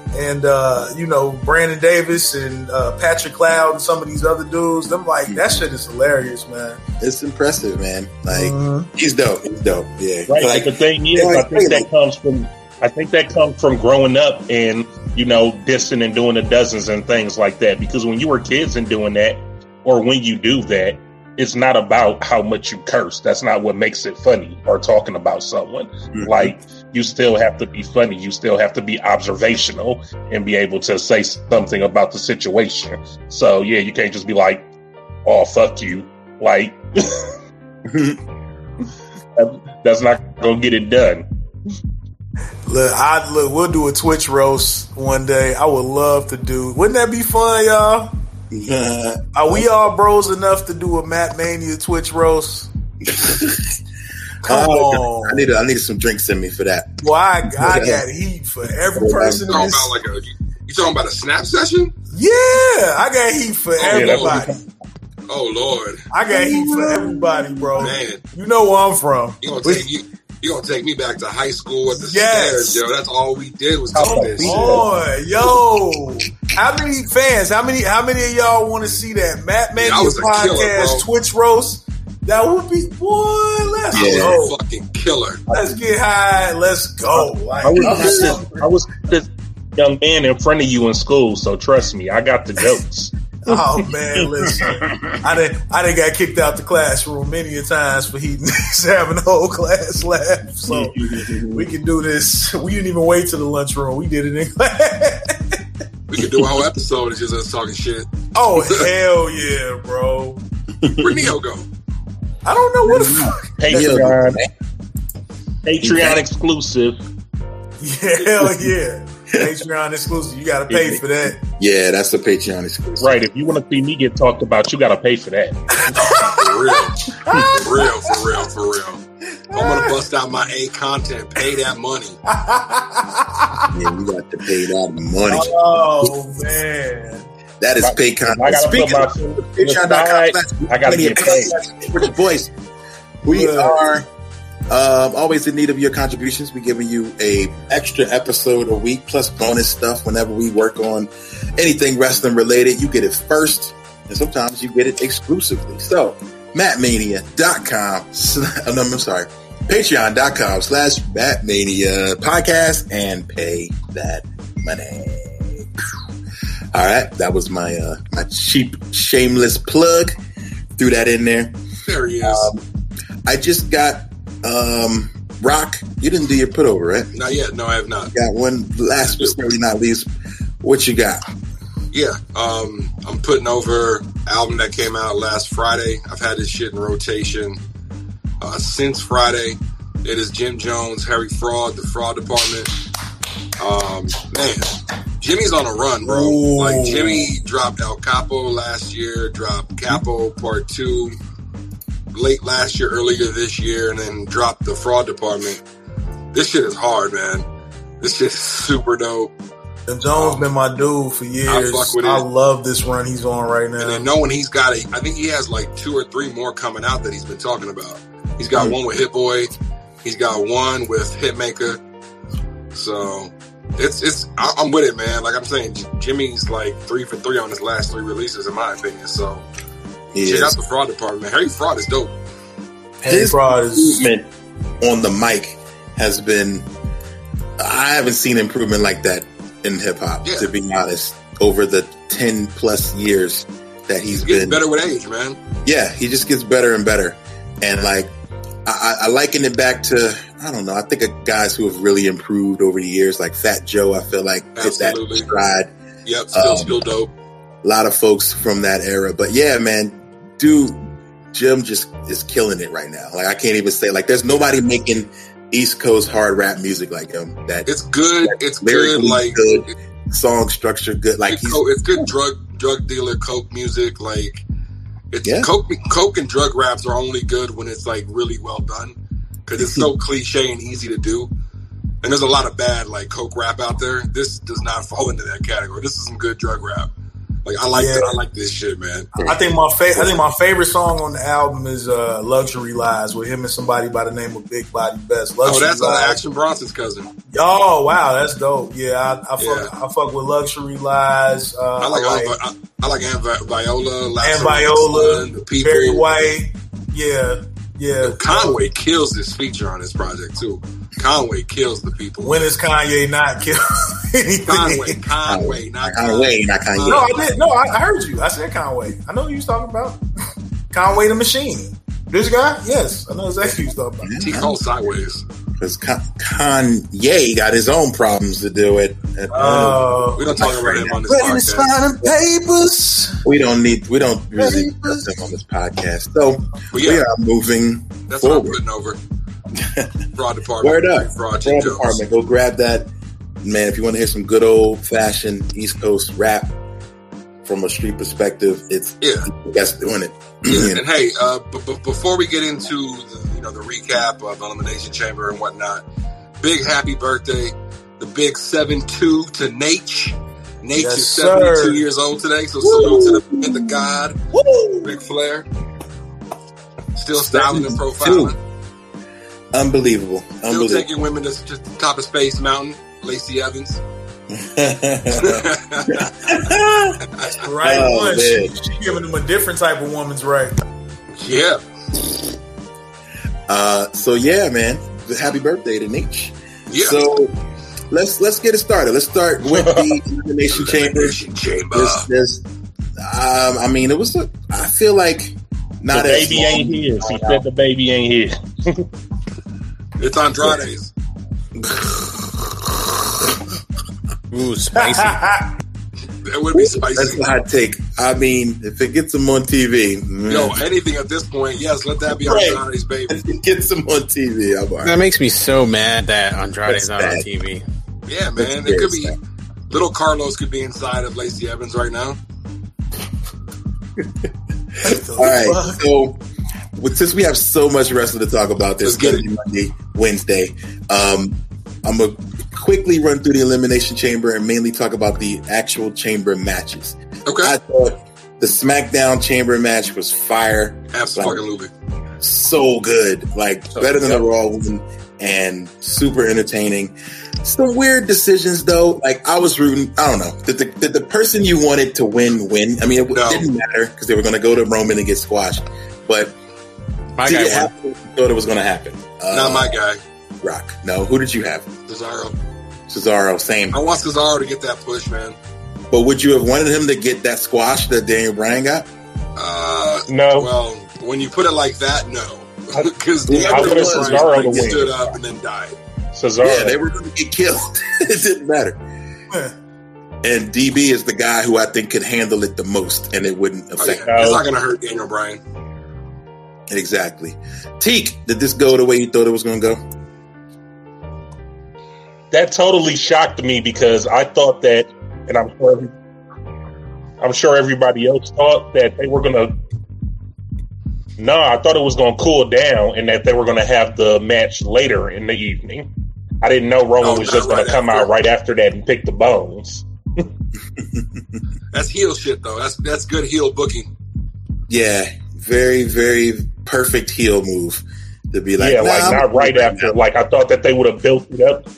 and uh, you know, Brandon Davis and uh, Patrick Cloud and some of these other dudes. I'm like, that shit is hilarious, man. It's impressive, man. Like mm-hmm. he's dope. He's dope. Yeah. Right. Like, but the thing is, I think that comes from I think that comes from growing up and, you know, dissing and doing the dozens and things like that. Because when you were kids and doing that, or when you do that, it's not about how much you curse. That's not what makes it funny or talking about someone. Mm-hmm. Like, you still have to be funny. You still have to be observational and be able to say something about the situation. So, yeah, you can't just be like, oh, fuck you. Like, that's not going to get it done. Look, I look. We'll do a Twitch roast one day. I would love to do. Wouldn't that be fun, y'all? Yeah. Are we all bros enough to do a Matt Mania Twitch roast? Come uh, on, I need. I need some drinks in me for that. Well, I, I got heat for every person. You talking about like a? You talking about a snap session? Yeah, I got heat for oh, everybody. Oh Lord, I got heat for everybody, bro. Man, you know where I'm from. You gonna take you? You gonna take me back to high school at the yes. stairs, yo? That's all we did was do this. Boy, yo, how many fans? How many? How many of y'all want to see that Matt Mania yeah, podcast killer, Twitch roast? That would be boy. Let's yeah. go, fucking killer. Let's get high. Let's go. Like, I was this, I was this young man in front of you in school, so trust me, I got the jokes. Oh man, listen! I didn't. I didn't got kicked out the classroom many a times for he having the whole class laugh. So we can do this. We didn't even wait to the lunchroom. We did it in class. We could do a whole episode of just us talking shit. Oh hell yeah, bro! Where'd Neo go? I don't know what the fuck. Patreon, Patreon exclusive. Yeah, hell yeah. Patreon exclusive. You got to pay for that. Yeah, that's a Patreon exclusive. Right. If you want to see me get talked about, you got to pay for that. For real. For real. For real. For real. I'm going to bust out my A content. Pay that money. Yeah, you got to pay that money. Oh, man. That is pay content. I got to put my Patreon dot com. I got to get paid. With your voice. We are... Um, always in need of your contributions. We're giving you a extra episode a week plus bonus stuff whenever we work on anything wrestling related. You get it first, and sometimes you get it exclusively. So, matt mania dot com. Oh, no, I'm sorry. Patreon dot com slash Matt Mania podcast and pay that money. All right. That was my, uh, my cheap, shameless plug. Threw that in there. There he is. Um, I just got Um, Rock, you didn't do your put over, right? Not yet. No, I have not. Got one last but certainly not least. What you got? Yeah, um, I'm putting over album that came out last Friday. I've had this shit in rotation uh, since Friday. It is Jim Jones, Harry Fraud, The Fraud Department. Um, man, Jimmy's on a run, bro. Ooh. Like Jimmy dropped El Capo last year, dropped Capo Part Two late last year, earlier this year, and then dropped The Fraud Department. This shit is hard, man. This shit is super dope. And Jones um, been my dude for years. I, fuck with I it. love this run he's on right now. And then knowing he's got a, I think he has like two or three more coming out that he's been talking about. He's got mm-hmm. one with Hit Boy. He's got one with Hitmaker. So it's it's I, I'm with it, man. Like I'm saying, Jimmy's like three for three on his last three releases, in my opinion. So. He check out The Fraud Department, man. Harry Fraud is dope. Harry Fraud is on the mic has been. I haven't seen improvement like that in hip hop. Yeah. To be honest, over the ten plus years that he's, he's been better with age, man. Yeah, he just gets better and better, and like I, I liken it back to I don't know. I think of guys who have really improved over the years, like Fat Joe. I feel like Absolutely. hit that stride. Yep, still um, still dope. A lot of folks from that era, but yeah, man, dude, Jim just is killing it right now. Like I can't even say like there's nobody making East Coast hard rap music like him. That it's good. It's good. Like good song structure, good. Like it's, he's, it's good drug drug dealer coke music. Like it's yeah. coke coke and drug raps are only good when it's like really well done because it's so cliche and easy to do. And there's a lot of bad like coke rap out there. This does not fall into that category. This is some good drug rap. Like I like, Yeah. I like this shit, man. I think my fa- I think my favorite song on the album is uh, "Luxury Lies" with him and somebody by the name of Big Body Best. Luxury Oh, that's uh, Lies. Action Bronson's cousin. Oh wow, that's dope. Yeah, I, I fuck. Yeah. I fuck with Luxury Lies. Uh, I like, I I, I, I like Aunt Vi- Viola, Last and Viola, Son, the people. Barry White. Yeah, yeah. Conway kills this feature on this project too. Conway kills the people. When is Kanye not kill anything? Conway, Conway, not Conway, not Kanye. No, I did. No, I, I heard you. I said Conway. I know who you was talking about. Conway the Machine. This guy? Yes, I know exactly who you was talking about. T. Cole sideways. Because Kanye got his own problems to deal with. Uh, We don't talk about him on this Written his podcast. signing papers. We don't need. We don't really discuss him on this podcast. So But we yeah, are moving that's what I'm forward. putting over. Fraud department. Word up, Fraud Fraud Jim Jones. department. Go grab that, man. If you want to hear some good old fashioned East Coast rap from a street perspective, it's Yeah. the best doing it. Yeah. And hey, uh, b- b- before we get into the, you know the recap of Elimination Chamber and whatnot, big happy birthday, the big seven two to Nate. Nate Yes, is seventy-two sir. years old today, so salute to the man, the God, Woo! Ric Flair. Still styling and profiling. Unbelievable. Still Unbelievable. taking women to, to the top of Space Mountain. Lacey Evans. That's the right Oh, one. man. She, she giving him a different type of woman's right. Yeah. Uh, so yeah, man. Happy birthday to Nietzsche. Yeah. So let's let's get it started. Let's start with the Elimination Chamber. Elimination Chamber. This, this, um, I mean, it was. A, I feel like not the as baby long. ain't his. He said the baby ain't his. It's Andrade's. Ooh, spicy. It would be That's spicy. a hot take. I mean, if it gets him on T V, mm, Yo, anything at this point, yes, let that be Right. Andrade's baby. if it gets him on T V, I'm all right. That makes me so mad that Andrade's That's not on bad. T V. Yeah, That's man. It could be very little Carlos could be inside of Lacey Evans right now. All right, so with, since we have so much wrestling to talk about this, Let's get gonna be Monday, Wednesday. Um, I'm gonna quickly run through the Elimination Chamber and mainly talk about the actual chamber matches. Okay. I thought the SmackDown Chamber match was fire, Absolutely. so good, like So, better than yeah. the Raw one, and super entertaining. Some weird decisions though. Like I was rooting. I don't know. Did the, did the person you wanted to win win? I mean, it No. didn't matter because they were going to go to Roman and get squashed. But My did guy it won. happen? You thought it was going to happen? Uh, Not my guy, Rock. No. Who did you have? Cesaro. Cesaro. Same. I want Cesaro to get that push, man. But would you have wanted him to get that squash that Daniel Bryan got? Uh, No. well, when you put it like that, no. Because I wanted Cesaro to win. stood up and then died. Cesaro. Yeah, they were going to get killed. It didn't matter. And D B is the guy who I think could handle it the most, and it wouldn't Oh, affect. yeah. It's not going to hurt Daniel Bryan. Exactly. Teak, did this go the way you thought it was going to go? That totally shocked me because I thought that, and I'm sure, I'm sure everybody else thought that they were gonna. No, I thought it was gonna cool down and that they were gonna have the match later in the evening. I didn't know Roman Oh, was not just gonna right come after. out right after that and pick the bones. That's heel shit, though. That's that's good heel booking. Yeah, very, very perfect heel move to be like, yeah, nah, like I'm not gonna right do it after. now. Like I thought that they would have built it up.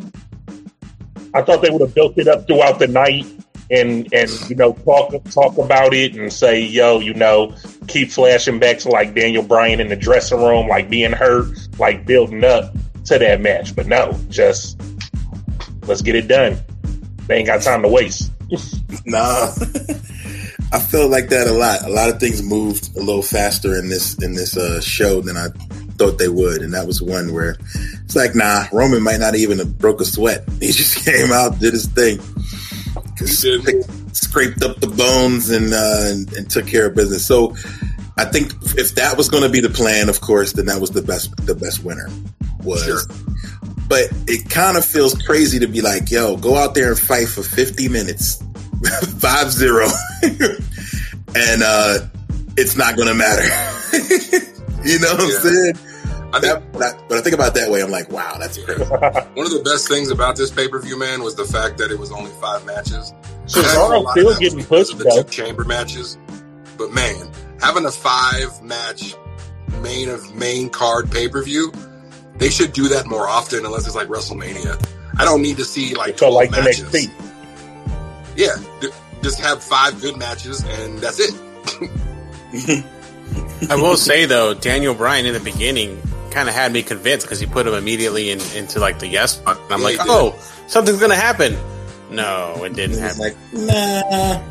I thought they would have built it up throughout the night and and you know talk talk about it and say, yo, you know, keep flashing back to like Daniel Bryan in the dressing room, like being hurt, like building up to that match. But no, just let's get it done. They ain't got time to waste. Nah. I felt like that a lot. A lot of things moved a little faster in this in this uh, show than I thought they would, and that was one where it's like, nah, Roman might not even have broke a sweat. He just came out, did his thing, He did. scraped up the bones, and, uh, and and took care of business. So I think if that was going to be the plan, of course, then that was the best the best winner was. Sure. But it kind of feels crazy to be like, yo, go out there and fight for fifty minutes, five zero, and uh, it's not going to matter. You know what Yeah. I'm saying? I think That, but, I, but I think about it that way, I'm like, wow, that's crazy. one of the best things about this pay per view, man, was the fact that it was only five matches. Cesaro still getting pushed the though. two chamber matches, but man, having a five match main of main card pay per view, they should do that more often. Unless it's like WrestleMania, I don't need to see like twelve like matches. N X T. Yeah, d- just have five good matches and that's it. I will say though, Daniel Bryan in the beginning kind of had me convinced because he put him immediately in, into like the yes spot. And I'm Yeah, like, he did. oh, something's gonna happen. No, it didn't It's happen. like, nah.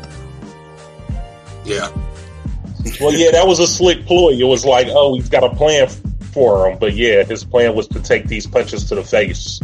Yeah, Well, yeah, that was a slick ploy. It was like, oh, he's got a plan f- for him, but yeah, his plan was to take these punches to the face.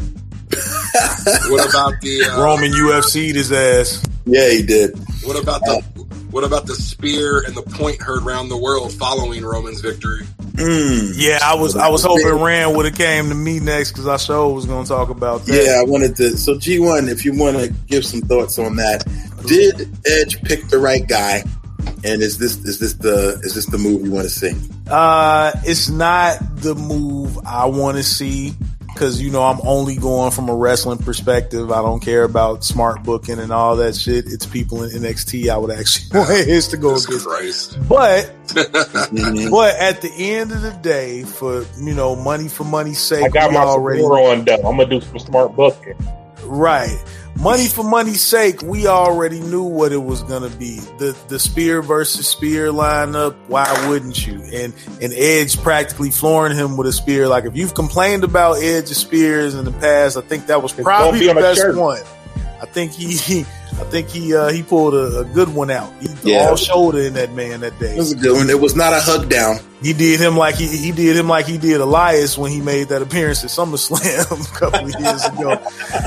what about the uh, Roman U F C'd his ass. Yeah, he did. what about the what about the spear and the point heard around the world following Roman's victory? Mm. Yeah, I was I was hoping Rand would have came to me next because I sure was going to talk about that. Yeah, I wanted to. So G one, if you want to give some thoughts on that, did Edge pick the right guy? And is this is this the is this the move you want to see? Uh, it's not the move I want to see because, you know, I'm only going from a wrestling perspective. I don't care about smart booking and all that shit. It's people in N X T I would actually want his to go Jesus against. Christ. But Mhm. but at the end of the day, for, you know, money for money's sake, I got we my already support on though. I'm gonna do some smart booking. right. Money for money's sake, we already knew what it was gonna be. The the spear versus spear lineup, why wouldn't you? And and Edge practically flooring him with a spear. Like, if you've complained about Edge's spears in the past, I think that was It's probably gonna be the on a best shirt. one. I think he, he I think he uh, he pulled a, a good one out. He Yeah. all shoulder in that man that day. It was a good one. It was not a hug down. He did him like he he did him like he did Elias when he made that appearance at SummerSlam a couple of years ago.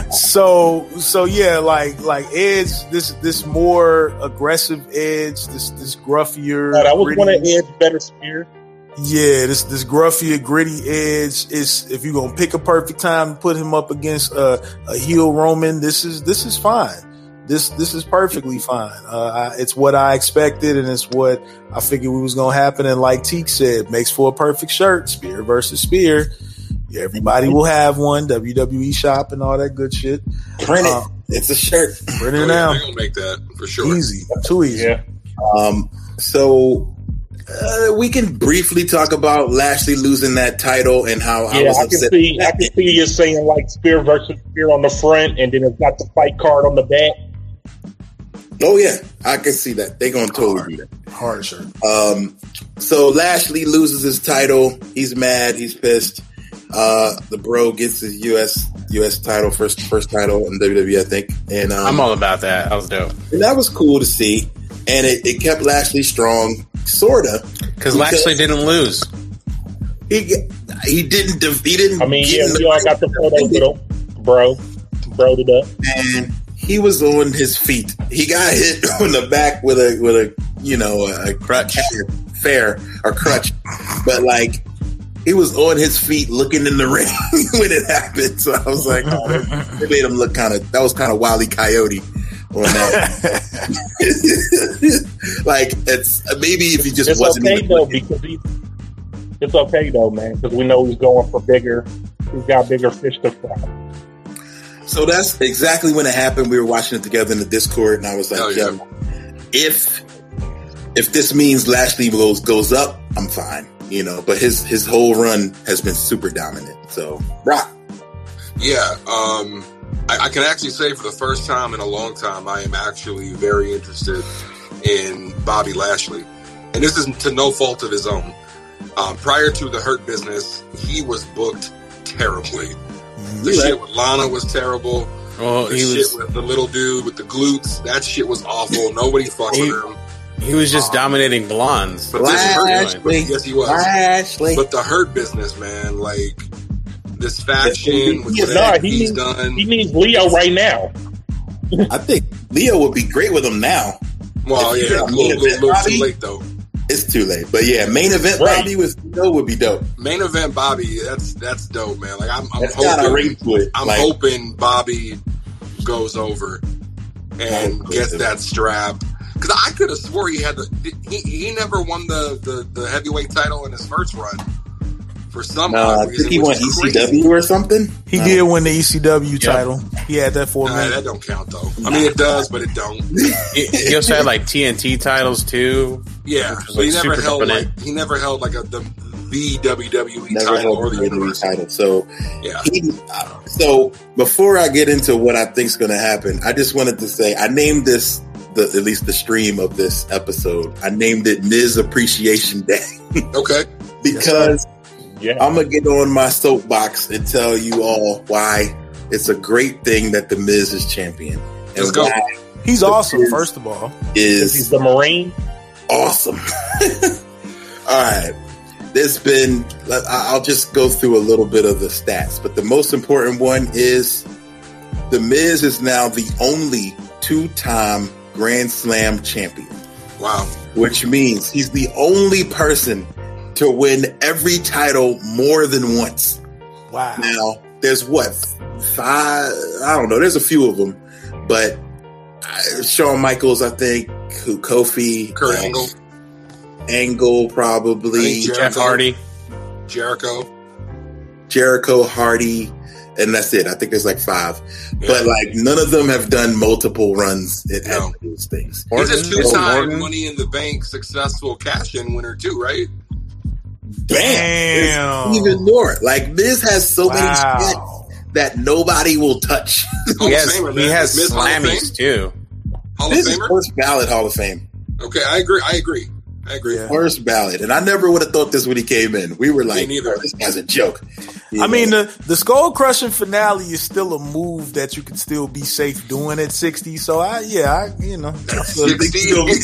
So so yeah, like like Edge, this this more aggressive Edge, this this gruffier. But I was gritty- one of Edge's better spear. yeah, this this gruffier, gritty Edge is, if you're gonna pick a perfect time to put him up against a, a heel Roman, this is this is fine. This this is perfectly fine. Uh, I, it's what I expected, and it's what I figured was gonna happen. And like Teak said, makes for a perfect shirt. Spear versus spear. Yeah, everybody will have one. W W E shop and all that good shit. Print it. Uh, It's a shirt. Print Oh, it yeah, now. they're gonna make that for sure. Easy, too easy. Yeah. Um, so uh, we can briefly talk about Lashley losing that title and how I Yeah, was I can upset. see. I can see you saying like spear versus spear on the front, and then it's got the fight card on the back. Oh yeah, I can see that. They're gonna totally do that. Hard shirt. Um, so Lashley loses his title. He's mad. He's pissed. Uh, the bro gets his U S U S title, first first title in W W E, I think. And um, I'm all about that. That was dope. and that was cool to see. And it, it kept Lashley strong, sorta. Because Lashley didn't lose. He he didn't def- he didn't. I mean, get yeah, in the we all ring. got the photo with him, bro. Broed it up. And he was on his feet. He got hit on the back with a with a you know a crutch, fair or crutch, but like he was on his feet looking in the ring when it happened. So I was like, oh, they made him look kind of. That was kind of Wile E. Coyote on that. Like it's maybe if he just It's wasn't. okay even though looking. because he. It's okay though, man, because we know he's going for bigger. He's got bigger fish to fry. So that's exactly when it happened. We were watching it together in the Discord, and I was like, Hell yeah. "Yo, if if this means Lashley goes goes up, I'm fine." You know, but his his whole run has been super dominant. So, Rock, Yeah, um, I, I can actually say for the first time in a long time, I am actually very interested in Bobby Lashley. And this is to no fault of his own. Um, prior to the Hurt Business, he was booked terribly. The You're shit with Lana was terrible. Well, The he shit was with the little dude with the glutes, that shit was awful. Nobody fucked He- with him. he was just dominating blondes. But this Hurt Lashley, yes, he was. Lashley. But the Hurt Business, man, like this faction with Yeah, what nah, he he's needs- done. He needs Leo right now. I think Leo would be great with him now. Well, if yeah, you a got little, main little, event little Bobby, too late though. It's too late. But yeah, main event Right. Bobby with Leo would be dope. Main event Bobby, that's that's dope, man. Like I'm, I'm That's got a ring hoping, to it. I'm Like, hoping Bobby goes over and Oh, gets good. that strap. Because I could have swore he had the he, he never won the, the, the heavyweight title in his first run for For some Uh, odd I reason, think he which won is E C crazy. W or something. He Uh, did win the E C W title. He had that for a Nah, minute. that don't count though. I mean, it does, but it don't. He, he also had like T N T titles too. Yeah, Which was, but he like, never super held dominant. like he never held like a the, the W W E Never title held or the the W W E Universal. title. So, Yeah, he, uh, so before I get into what I think's going to happen, I just wanted to say I named this the at least the stream of this episode. I named it Miz Appreciation Day okay. because Yeah. I'm gonna get on my soapbox and tell you all why it's a great thing that the Miz is champion and Let's go. why He's The awesome, Miz first of all. He's is the Marine. awesome. All right. There's been, I- I'll just go through a little bit of the stats, but the most important one is the Miz is now the only two-time Grand Slam champion, Wow. which means he's the only person to win every title more than once. Wow. Now, there's what, five? I don't know. There's a few of them, but uh, Shawn Michaels, I think, who Kofi, Kurt uh, Angle, Angle, probably I think Jeff Jericho. Hardy. Jericho. Jericho, Hardy, and that's it. I think there's like five, Yeah. but like none of them have done multiple runs at, No. at those things. He's Orton, a two-time Orton. Money in the Bank successful cash-in winner too, right? Bam! Damn. Even more. Like Miz has so many Wow. stats that nobody will touch. Hall He of has, Famer, he man. has Miz Hall of slammies Fame? too. Hall This of is Famer. first ballot Hall of Fame. Okay, I agree. I agree. I agree. Yeah. First ballot, and I never would have thought this when he came in. We were like, neither. oh, "This guy's a joke." You I mean, know? the, the skull crushing finale is still a move that you can still be safe doing at sixty. So I, yeah, I, you know, I feel- sixty.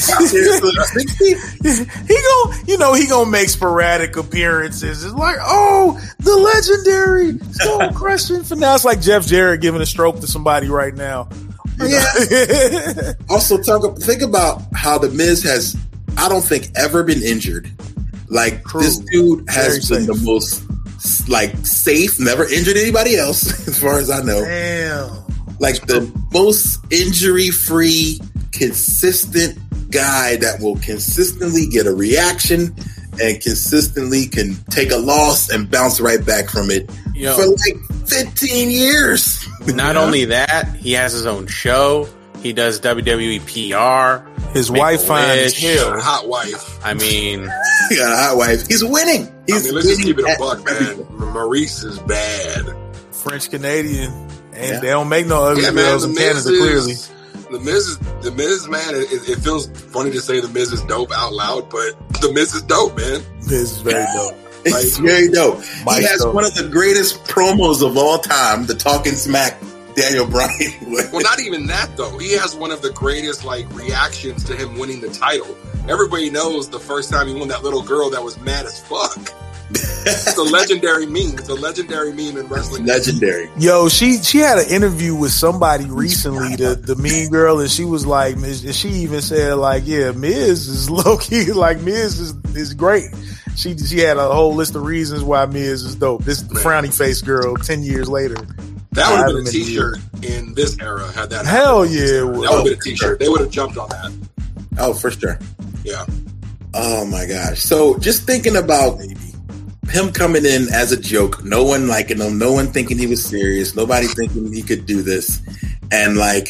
sixty. he gon' you know, he gonna make sporadic appearances. It's like, oh, the legendary skull crushing finale. It's like Jeff Jarrett giving a stroke to somebody right now. You Yeah. know? Also, talk. Think about how the Miz has. I don't think ever been injured. Like True. this dude has Very been safe. the most like safe. Never injured anybody else, as far as I know. Damn. Like the most injury-free, consistent guy that will consistently get a reaction and consistently can take a loss and bounce right back from it Yo. for like fifteen years. Not only that, he has his own show. He does W W E P R. His Make wife a fine as wish. hell. Hot wife. I mean, He got a hot wife. He's winning. He's I mean, let's just winning keep it a at buck, man. everything. Maurice is bad. French Canadian, and Yeah. they don't make no ugly Yeah, man. girls The in Miz Canada. is, Clearly, the Miz is the Miz, man. It, it feels funny to say the Miz is dope out loud, but the Miz is dope, man. this is very dope. It's very dope. He Mike has dope. one of the greatest promos of all time, the Talking Smack Daniel Bryan. Well, not even that though. He has one of the greatest like reactions to him winning the title. Everybody knows the first time he won, that little girl that was mad as fuck. It's a legendary meme. It's a legendary meme in wrestling. Legendary. Yo, she she had an interview with somebody recently, the the mean girl, and she was like, and she even said like, yeah, Miz is low key, like Miz is is great. She she had a whole list of reasons why Miz is dope. This is the Man. frowny face girl, ten years later. That would have been a I've been T-shirt in this era had that. Hell happened. yeah, it That would. would have been a T-shirt. They would have jumped on that. Oh, for sure. Yeah. Oh my gosh. So just thinking about him coming in as a joke, no one liking him, no one thinking he was serious, nobody thinking he could do this, and like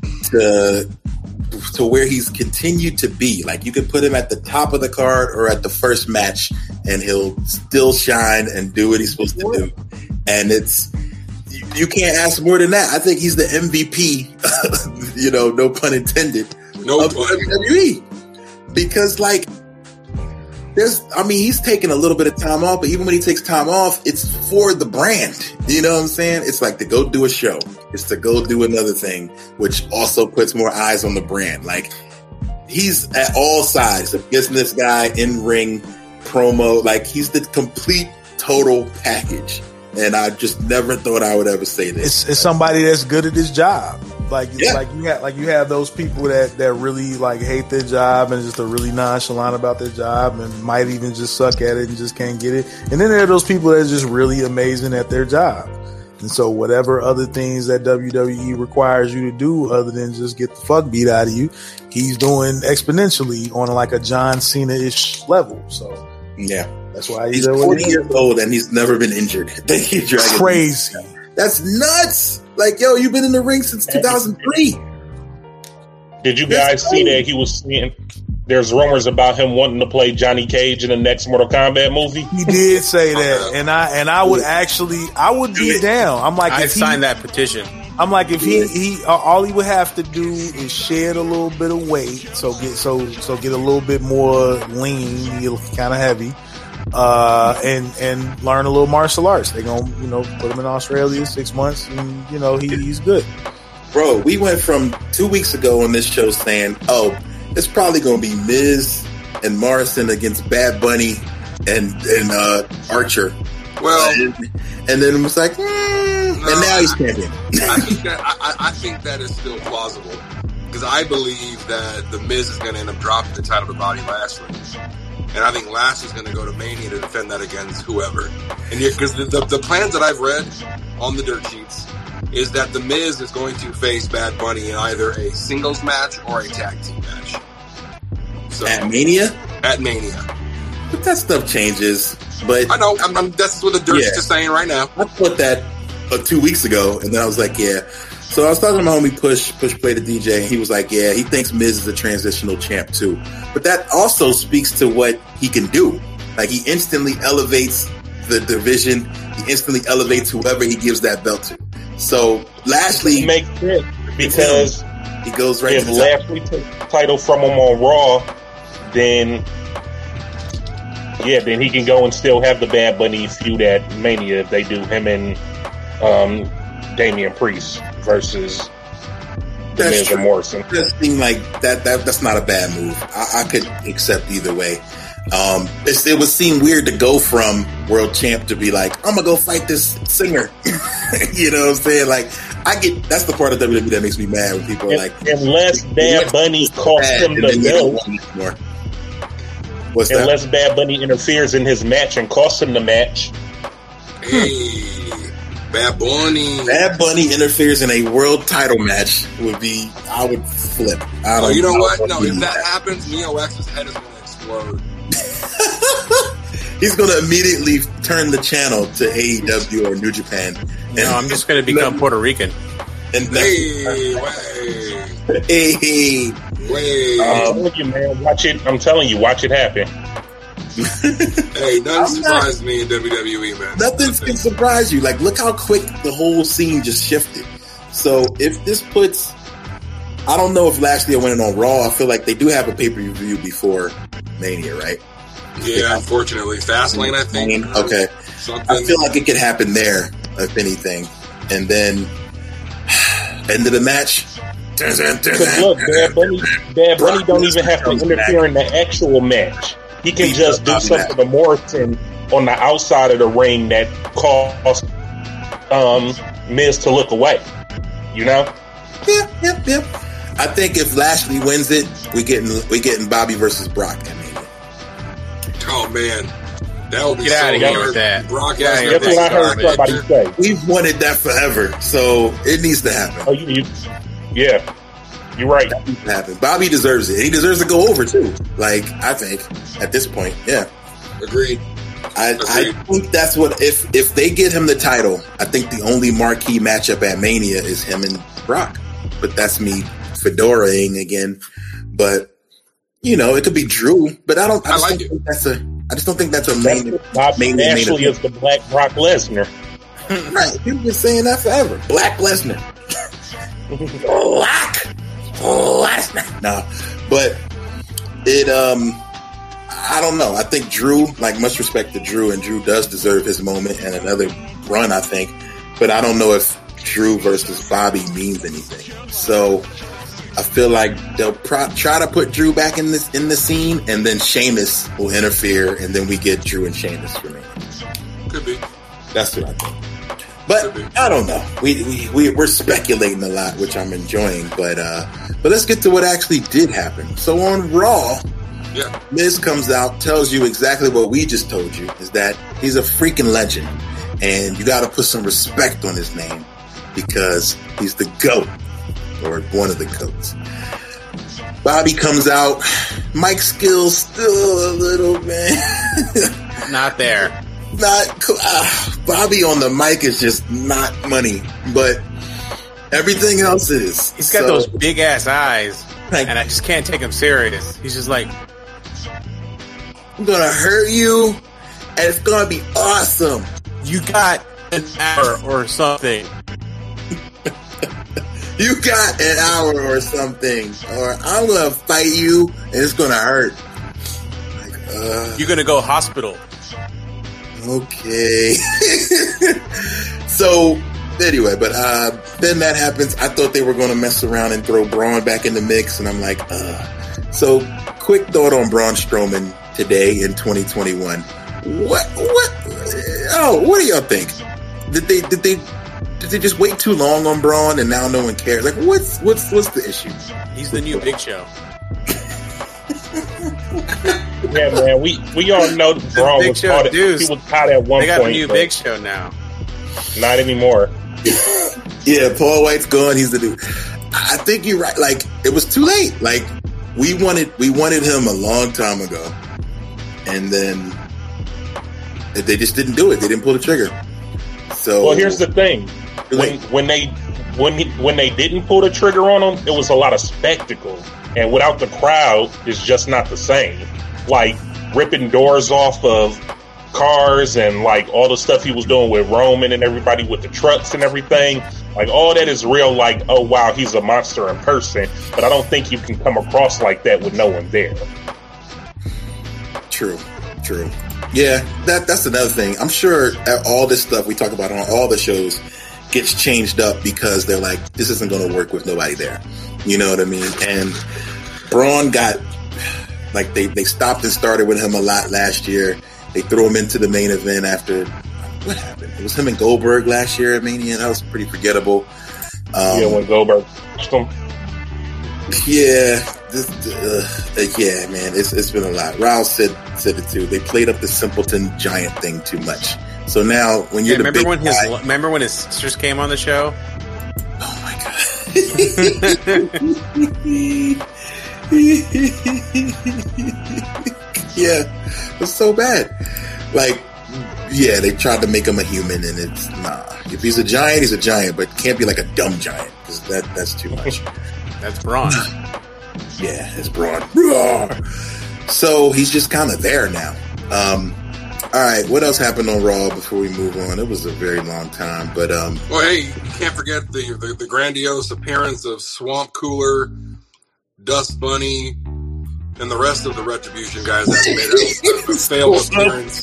to to where he's continued to be. Like you could put him at the top of the card or at the first match, and he'll still shine and do what he's supposed to do. And it's you, you can't ask more than that. I think he's the M V P. You know, no pun intended. No Of pun. W W E. Because like there's I mean he's taking a little bit of time off, but even when he takes time off, it's for the brand. You know what I'm saying? It's like to go do a show. It's to go do another thing, which also puts more eyes on the brand. Like he's at all sides, a business guy, in ring, promo, like he's the complete total package. And I just never thought I would ever say this. It's, it's somebody that's good at his job. Like Yeah. like you have like you have those people that, that really like hate their job and just are really nonchalant about their job and might even just suck at it and just can't get it. And then there are those people that's just really amazing at their job. And so whatever other things that W W E requires you to do other than just get the fuck beat out of you, he's doing exponentially on like a John Cena-ish level. So Yeah. That's why he's forty years old and he's never been injured. They keep dragging crazy. Him. That's nuts. Like, yo, you've been in the ring since two thousand three. Did you guys see that he was seeing? There's rumors about him wanting to play Johnny Cage in the next Mortal Kombat movie. He did say that, and I and I would actually, I would be down. I'm like, I if signed he, that petition. I'm like, if he he uh, all he would have to do is shed a little bit of weight, so get so so get a little bit more lean, get kind of heavy, uh, and and learn a little martial arts. They're gonna you know put him in Australia six months, and you know he, he's good. Bro, we went from two weeks ago on this show saying, oh, it's probably going to be Miz and Morrison against Bad Bunny and and uh, Archer. Well, and, and then it was like, mm, no, and now he's champion. I think that I, I think that is still plausible because I believe that the Miz is going to end up dropping the title to Bobby Lashley, and I think Lashley's going to go to Mania to defend that against whoever. And because the, the the plans that I've read on the dirt sheets is that the Miz is going to face Bad Bunny in either a singles match or a tag team match. So, at Mania? At Mania. But that stuff changes. But I know. I'm, I'm, that's what the dirt yeah. is saying right now. I thought that uh, two weeks ago, and then I was like, yeah. So I was talking to my homie Push, Push Play the D J, and he was like, yeah, he thinks Miz is a transitional champ too. But that also speaks to what he can do. Like, he instantly elevates the division. He instantly elevates whoever he gives that belt to. So Lashley makes sense because he goes right if to the Lashley takes the title from him on Raw, then yeah, then he can go and still have the Bad Bunny feud at Mania if they do him and um, Damian Priest versus the Miz and Morrison. It does seem like that, that that's not a bad move. I, I could accept either way. Um, it, it would seem weird to go from world champ to be like, I'm gonna go fight this singer. You know what I'm saying? Like, I get that's the part of W W E that makes me mad when people are like, unless Bad Bunny costs him the belt. What's that? Unless Bad Bunny interferes in his match and costs him the match. Hey, Bad Bunny. Bad Bunny interferes in a world title match would be, I would flip. I don't oh, you know I what? No, if that, that happens, Neo X's head is going to explode. He's going to immediately turn the channel to A E W or New Japan. And no, I'm just going to become Puerto Rican. And hey, wait. Hey, wait. I'm telling you, man, watch it. I'm telling you, watch it happen. Hey, nothing surprised me in W W E, man. Nothing, nothing can surprise you. Like, look how quick the whole scene just shifted. So if this puts, I don't know if Lashley are winning on Raw. I feel like they do have a pay-per-view before Mania, right? Yeah, unfortunately. Fastlane, I think. Okay. Something. I feel like it could happen there, if anything. And then, end of the match. Because look, Bad Bunny, Bad Bunny don't even have to interfere in the actual match. He can just do something to Morrison on the outside of the ring that caused um, Miz to look away. You know? Yep, yep, yep. I think if Lashley wins it, we getting we getting Bobby versus Brock. I mean, oh man, that would be get so out of here hard. with that. Brock yeah, has that's what I heard somebody say. We've wanted that forever, so it needs to happen. Oh, you, you yeah, you're right. That needs to happen. Bobby deserves it. He deserves to go over too. Like, I think at this point, yeah. Agreed. I, Agreed. I think that's what if if they get him the title, I think the only marquee matchup at Mania is him and Brock. But that's me fedoraing again. But you know, it could be Drew. But I don't. I, I just like don't it. think that's a. I just don't think that's a That's main. Bob main, main Lashley event. is the Black Brock Lesnar. Right? People been saying that forever. Black Lesnar. Black Lesnar. Nah, but it. Um, I don't know. I think Drew. Like, much respect to Drew, and Drew does deserve his moment and another run. I think, but I don't know if Drew versus Bobby means anything. So I feel like they'll pro- try to put Drew back in this in the scene, and then Sheamus will interfere, and then we get Drew and Sheamus for me. Could be. That's what I think. But I don't know. We we we we're speculating a lot, which I'm enjoying. But uh, but let's get to what actually did happen. So on Raw, yeah, Miz comes out, tells you exactly what we just told you: is that he's a freaking legend, and you got to put some respect on his name because he's the GOAT, or one of the GOATs. Bobby comes out. Mike skills still a little, man. Not there. Not uh, Bobby on the mic is just not money, but everything else is. He's got so, those big ass eyes, like, and I just can't take him serious. He's just like, I'm gonna hurt you, and it's gonna be awesome. you got an hour or something. You got an hour or something, or I'm gonna fight you, and it's gonna hurt. Like, uh, You're gonna go hospital. Okay. So, anyway, but uh, then that happens. I thought they were going to mess around and throw Braun back in the mix, and I'm like, uh. So, quick thought on Braun Strowman today in twenty twenty-one. What? What? Oh, what do y'all think? Did they? Did they? Did they just wait too long on Braun, and now no one cares? Like, what's what's what's the issue? He's the new Big Show. Yeah, man, we, we all know that Braun was hot. At, he was hot at one point. They got point, a new Big Show now. Not anymore. Yeah, Paul White's gone. He's the dude. I think you're right. Like, it was too late. Like, we wanted we wanted him a long time ago, and then they just didn't do it. They didn't pull the trigger. So, well, here's the thing: when when they when he, when they didn't pull the trigger on him, it was a lot of spectacle, and without the crowd, it's just not the same. Like ripping doors off of cars and like all the stuff he was doing with Roman and everybody with the trucks and everything. Like all that is real. Like, oh wow, he's a monster in person. But I don't think you can come across like that with no one there. True, true. Yeah, that that's another thing. I'm sure all this stuff we talk about on all the shows gets changed up because they're like, this isn't going to work with nobody there. You know what I mean? And Braun got. Like, they, they stopped and started with him a lot last year. They threw him into the main event after... What happened? It was him and Goldberg last year at Mania. That was pretty forgettable. Um, yeah, when Goldberg pushed him. Yeah. This, uh, yeah, man. It's it's been a lot. Rouse said, said it too. They played up the simpleton giant thing too much. So now, when you're yeah, the remember big when guy, his Remember when his sisters came on the show? Oh, my God. Yeah, it's so bad. Like, yeah, they tried to make him a human, and it's nah. If he's a giant, he's a giant, but can't be like a dumb giant because that that's too much. That's Braun. Yeah, it's Braun. So he's just kind of there now. Um, all right, what else happened on Raw before we move on? It was a very long time, but um. Well, hey, you can't forget the the, the grandiose appearance of Swamp Cooler, Dust Bunny, and the rest of the Retribution guys that made a, a failed appearance.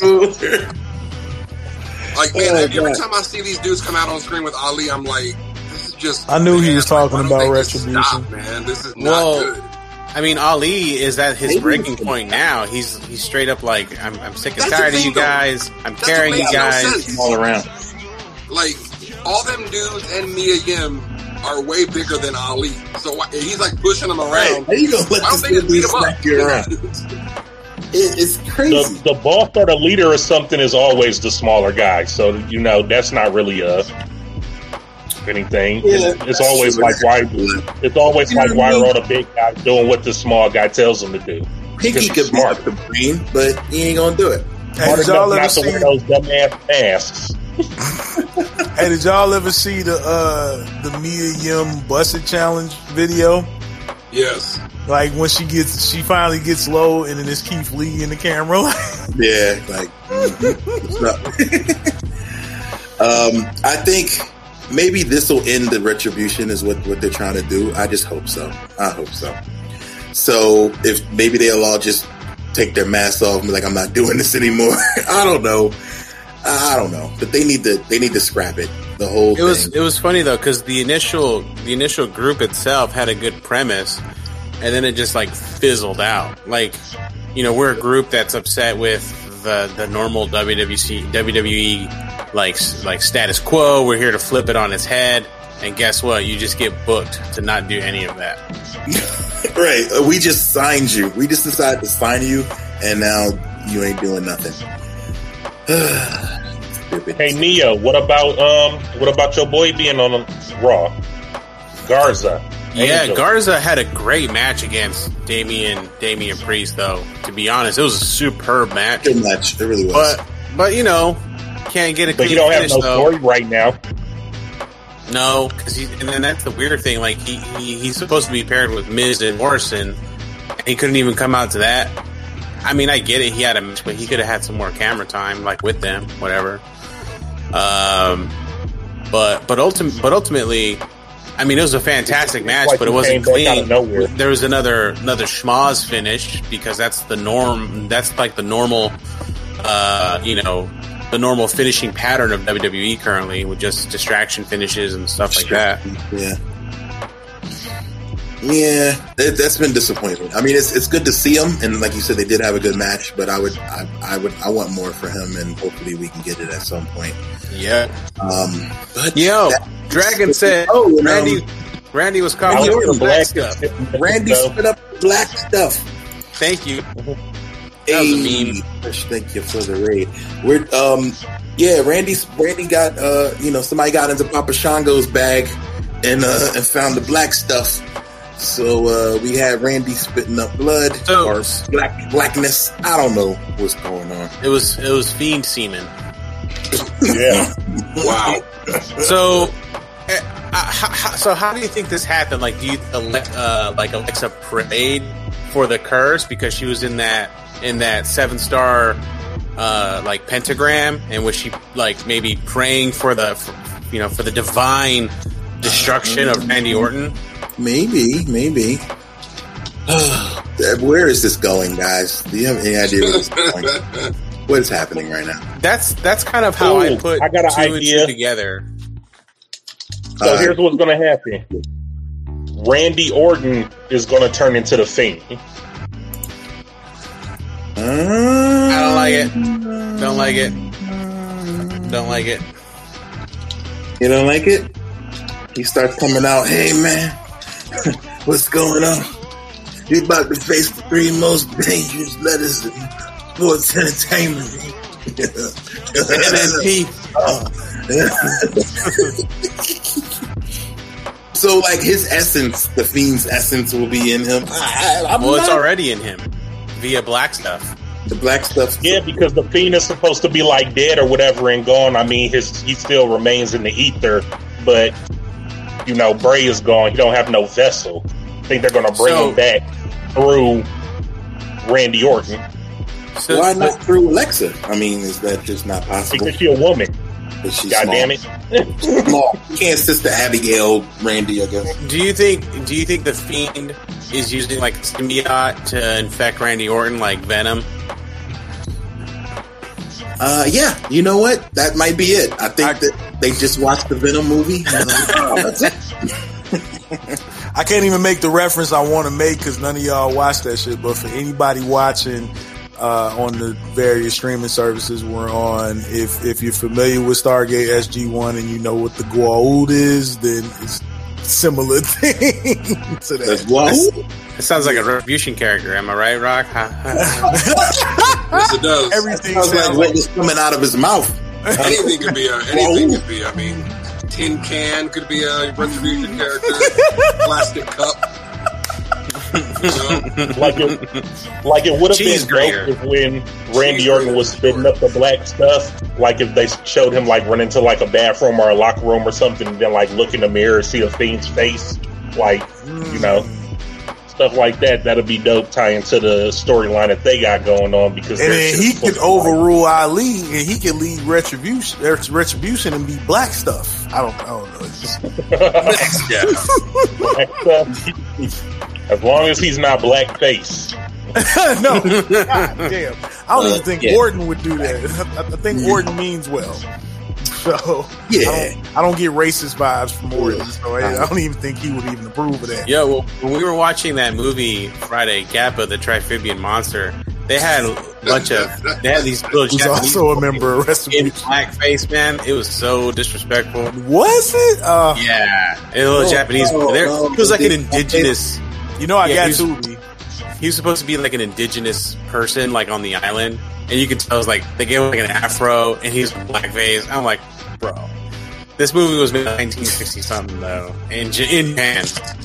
Like, man, oh, every God. time I see these dudes come out on screen with Ali, I'm like, this is just. I knew man, he was talking like, about Retribution. Stop, man, this is not well, good. I mean, Ali is at his breaking point now. He's he's straight up like, I'm, I'm sick and That's tired of you guys. I'm That's carrying you guys no all around. Like, all them dudes and Mia Yim are way bigger than Ali. So why, he's like pushing them around. How you gonna let why this dude beat smack you around? It, it's crazy. The, the boss or the leader or something is always the smaller guy. So, you know, that's not really a anything. Yeah, it's, it's always like why it's always you like why are all the big guys doing what the small guy tells them to do? Pinky could smart the brain, but he ain't gonna do it. Hey, did y'all ever not see to wear those dumb ass masks? Hey, did y'all ever see the uh, the Mia Yim Busted Challenge video? Yes. Like when she gets, she finally gets low, and then it's Keith Lee in the camera. Yeah, like. um, I think. Maybe this will end the Retribution is what, what they're trying to do. I just hope so. I hope so. So if maybe they'll all just take their masks off and be like, I'm not doing this anymore. I don't know. I don't know. But they need to they need to scrap it. The whole it thing. was it was funny though, because the initial the initial group itself had a good premise, and then it just like fizzled out. Like, you know, we're a group that's upset with the the normal W W C W W E like like status quo. We're here to flip it on its head, and guess what? You just get booked to not do any of that. Right. We just signed you. We just decided to sign you, and now you ain't doing nothing. Hey Neo, what about um what about your boy being on Raw? Garza. Yeah, Angel. Garza had a great match against Damian Damian Priest, though. To be honest, it was a superb match. Good match. It really was. But but you know, can't get a But clean you don't have finish, no though. story right now. No, because he and then that's the weird thing. Like he, he he's supposed to be paired with Miz and Morrison. And he couldn't even come out to that. I mean, I get it. He had a match, but he could have had some more camera time, like with them, whatever. Um, but but ultim- but ultimately, I mean, it was a fantastic match, like but it he wasn't came back out of clean. nowhere. There was another another schmoz finish because that's the norm. That's like the normal, uh, you know, the normal finishing pattern of W W E currently, with just distraction finishes and stuff like that. Yeah. Yeah, that, that's been disappointing. I mean, it's it's good to see him, and like you said, they did have a good match. But I would, I, I would, I want more for him, and hopefully we can get it at some point. Yeah. Um, but Yo, that- Dragon said, Oh, and, Randy, um, Randy was caught Randy with Orton, the black Black stuff. Randy spit up the black stuff. Thank you. That was Hey, a meme. thank you for the raid. We're um, yeah, Randy's Randy got uh, you know, somebody got into Papa Shango's bag and uh, and found the black stuff. So uh, we had Randy spitting up blood So- or black blackness. I don't know what's going on. It was it was fiend semen. Yeah. Wow. So, uh, how, how, so how do you think this happened? Like, do you elect, uh, like Alexa prayed for the curse because she was in that in that seven star uh, like pentagram, and was she like maybe praying for the for, you know for the divine destruction of Randy Orton? Maybe, maybe. Where is this going, guys? Do you have any idea where this is going? What is happening right now? That's that's kind of how I Ooh, put I got an two idea. and two together. So Uh, here's what's going to happen. Randy Orton is going to turn into the Fiend. Uh, I don't like it. Don't like it. Don't like it. You don't like it? He starts coming out, hey man, what's going on? You're about to face the three most dangerous letters in sports entertainment. M S P. So, like, his essence, the Fiend's essence will be in him. I, I, I'm Well, it's not- already in him via black stuff. The black stuff. Yeah, because the Fiend is supposed to be like dead or whatever and gone. I mean, his he still remains in the ether, but you know, Bray is gone. He don't have no vessel. I think they're going to bring So- him back through Randy Orton So, Why not through Alexa? I mean, is that just not possible? because she's a woman. But she's God small. damn it! Small. You can't sister Abigail Randy, I guess. do you think? Do you think the Fiend is using like a symbiote to infect Randy Orton, like Venom? Uh, yeah, you know what? That might be it. I think that they just watched the Venom movie. And they're like, oh, that's it. I can't even make the reference I want to make because none of y'all watch that shit. But for anybody watching uh, on the various streaming services we're on, if if you're familiar with Stargate S G one and you know what the Goa'uld is, then it's similar thing to That's that. what? It sounds like a Retribution character. Am I right, Rock? Yes, it does. Everything Sounds like sounds what like was coming out of his mouth. Anything could be. A, anything could be. I mean, tin can could be a Retribution character. Plastic cup. You know? Like it, like it would have Cheese been grater. dope if when Randy Cheese Orton grater. was spitting up the black stuff, like if they showed him like run into like a bathroom or a locker room or something, and then like look in the mirror and see a Fiend's face, like you know, stuff like that. That'd be dope. Tie into the storyline that they got going on because and their then shit's he supposed could to be like- overrule Ali, and he could lead retribution, retribution, and be black stuff. I don't, I don't know. It's just- Yeah. black stuff. As long as he's not blackface. no, God damn. I don't Uh, even think yeah. Orton would do that. I, I think Orton means well. So Yeah. I don't, I don't get racist vibes from Orton. So I, I don't even think he would even approve of that. Yeah, well, when we were watching that movie Friday, Gappa, the Triphibian Monster, they had a bunch of they had these little Who's Japanese also a member of in Retribution. blackface, man. It was so disrespectful. Was it? Uh, Yeah, and a little Oh, Japanese. no, there, no, he was like an they- indigenous. you know, I Yeah, got he's- to be. He was supposed to be like an indigenous person, like on the island, and you could tell it was like they gave him like an afro, and he's blackface. I'm like, bro, this movie was made in nineteen sixty something though, in J- in Japan.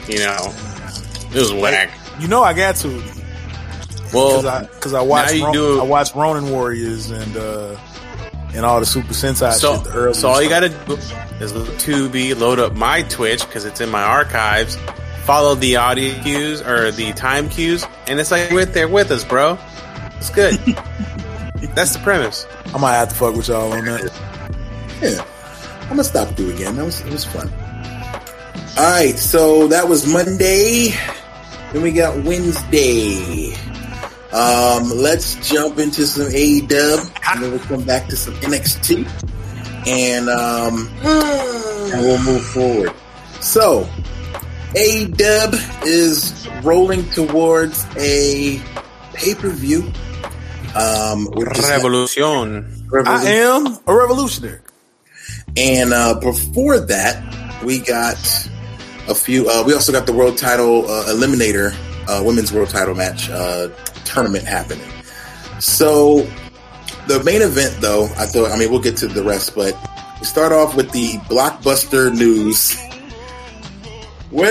You know, it was whack. You know, I got to. Well, because I, cause I watched now you Ron, do- I watched Ronin Warriors and uh, and all the Super Sentai So, shit. The early so all you stuff. gotta do is look Tubi, load up my Twitch because it's in my archives. Follow the audio cues or the time cues, and it's like right there with us, bro. It's good. That's the premise. I might have to fuck with y'all on that. Yeah, I'm gonna stop through again. That was it was fun. All right, so that was Monday. Then we got Wednesday. Um, let's jump into some A E W, and then we'll come back to some N X T, and um, and we'll move forward. So, A E W is rolling towards a pay per view. Um, which is Revolution. I am a revolutionary. And uh, before that, we got a few. Uh, we also got the world title uh, eliminator, uh, women's world title match uh, tournament happening. So the main event, though, I thought. I mean, we'll get to the rest, but we start off with the blockbuster news. Well,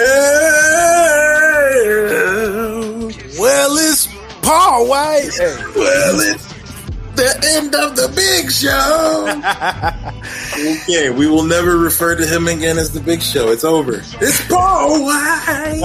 Well, it's Paul White. Hey. well, it's the end of the Big Show. Okay, we will never refer to him again as the Big Show. It's over. It's Paul White.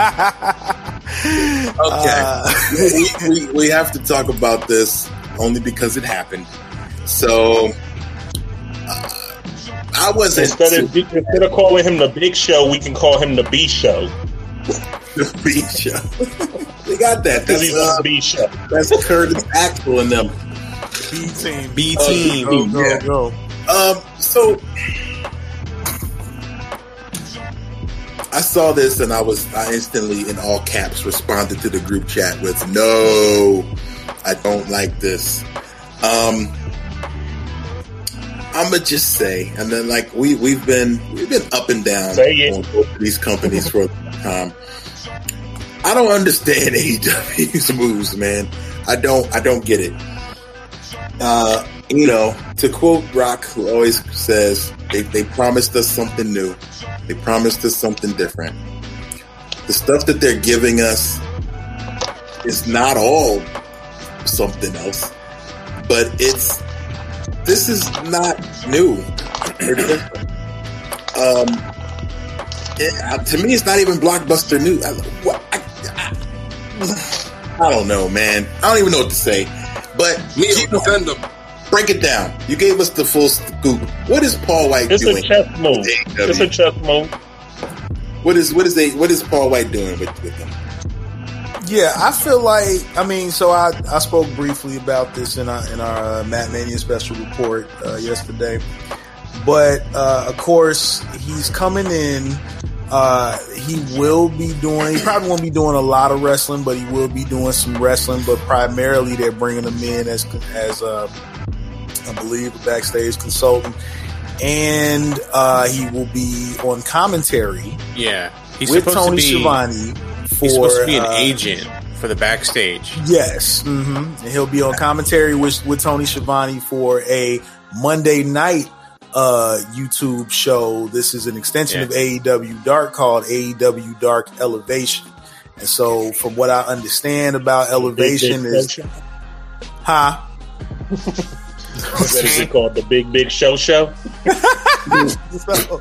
Okay, Uh, we, we we have to talk about this only because it happened. So uh, I wasn't Instead of instead of calling him the Big Show, we can call him the B Show. the B Show. We got that. Because That's he's uh, the B Show. that's Curtis Axel and them. B team. B Uh, team. Go, go, Yeah. go. Um, so I saw this and I was I instantly in all caps responded to the group chat with no, I don't like this. Um, I'ma just say, and then like we we've been we've been up and down Say it. on both of these companies for a long time. I don't understand A E W's moves, man. I don't I don't get it. Uh, you know, to quote Rock, who always says, they, they promised us something new. They promised us something different. The stuff that they're giving us is not all something else, but it's, this is not new. They're different. Um, it, uh, to me, it's not even blockbuster new. I, what, I, I, I don't know, man. I don't even know what to say. But Me to defend them. break it down. You gave us the full scoop. What is Paul White It's doing? a chess move. with A E W? It's a chess move. What is what is they what is Paul White doing with, with them? Yeah, I feel like I mean, so I, I spoke briefly about this in our in our uh, Matt Mania special report uh, yesterday, but uh, of course he's coming in. Uh, he will be doing. He probably won't be doing a lot of wrestling, but he will be doing some wrestling. But primarily, they're bringing him in as as uh, I believe a backstage consultant, and uh, he will be on commentary Yeah, he's with supposed Tony to be. Schiavone. For, He's supposed to be an uh, agent for the backstage. Yes, mm-hmm. And he'll be on commentary with with Tony Schiavone for a Monday night uh, YouTube show. This is an extension Yeah. of A E W Dark called A E W Dark Elevation. And so, from what I understand about Elevation, Big, big is show. huh? What is it called? The Big Big Show Show? So,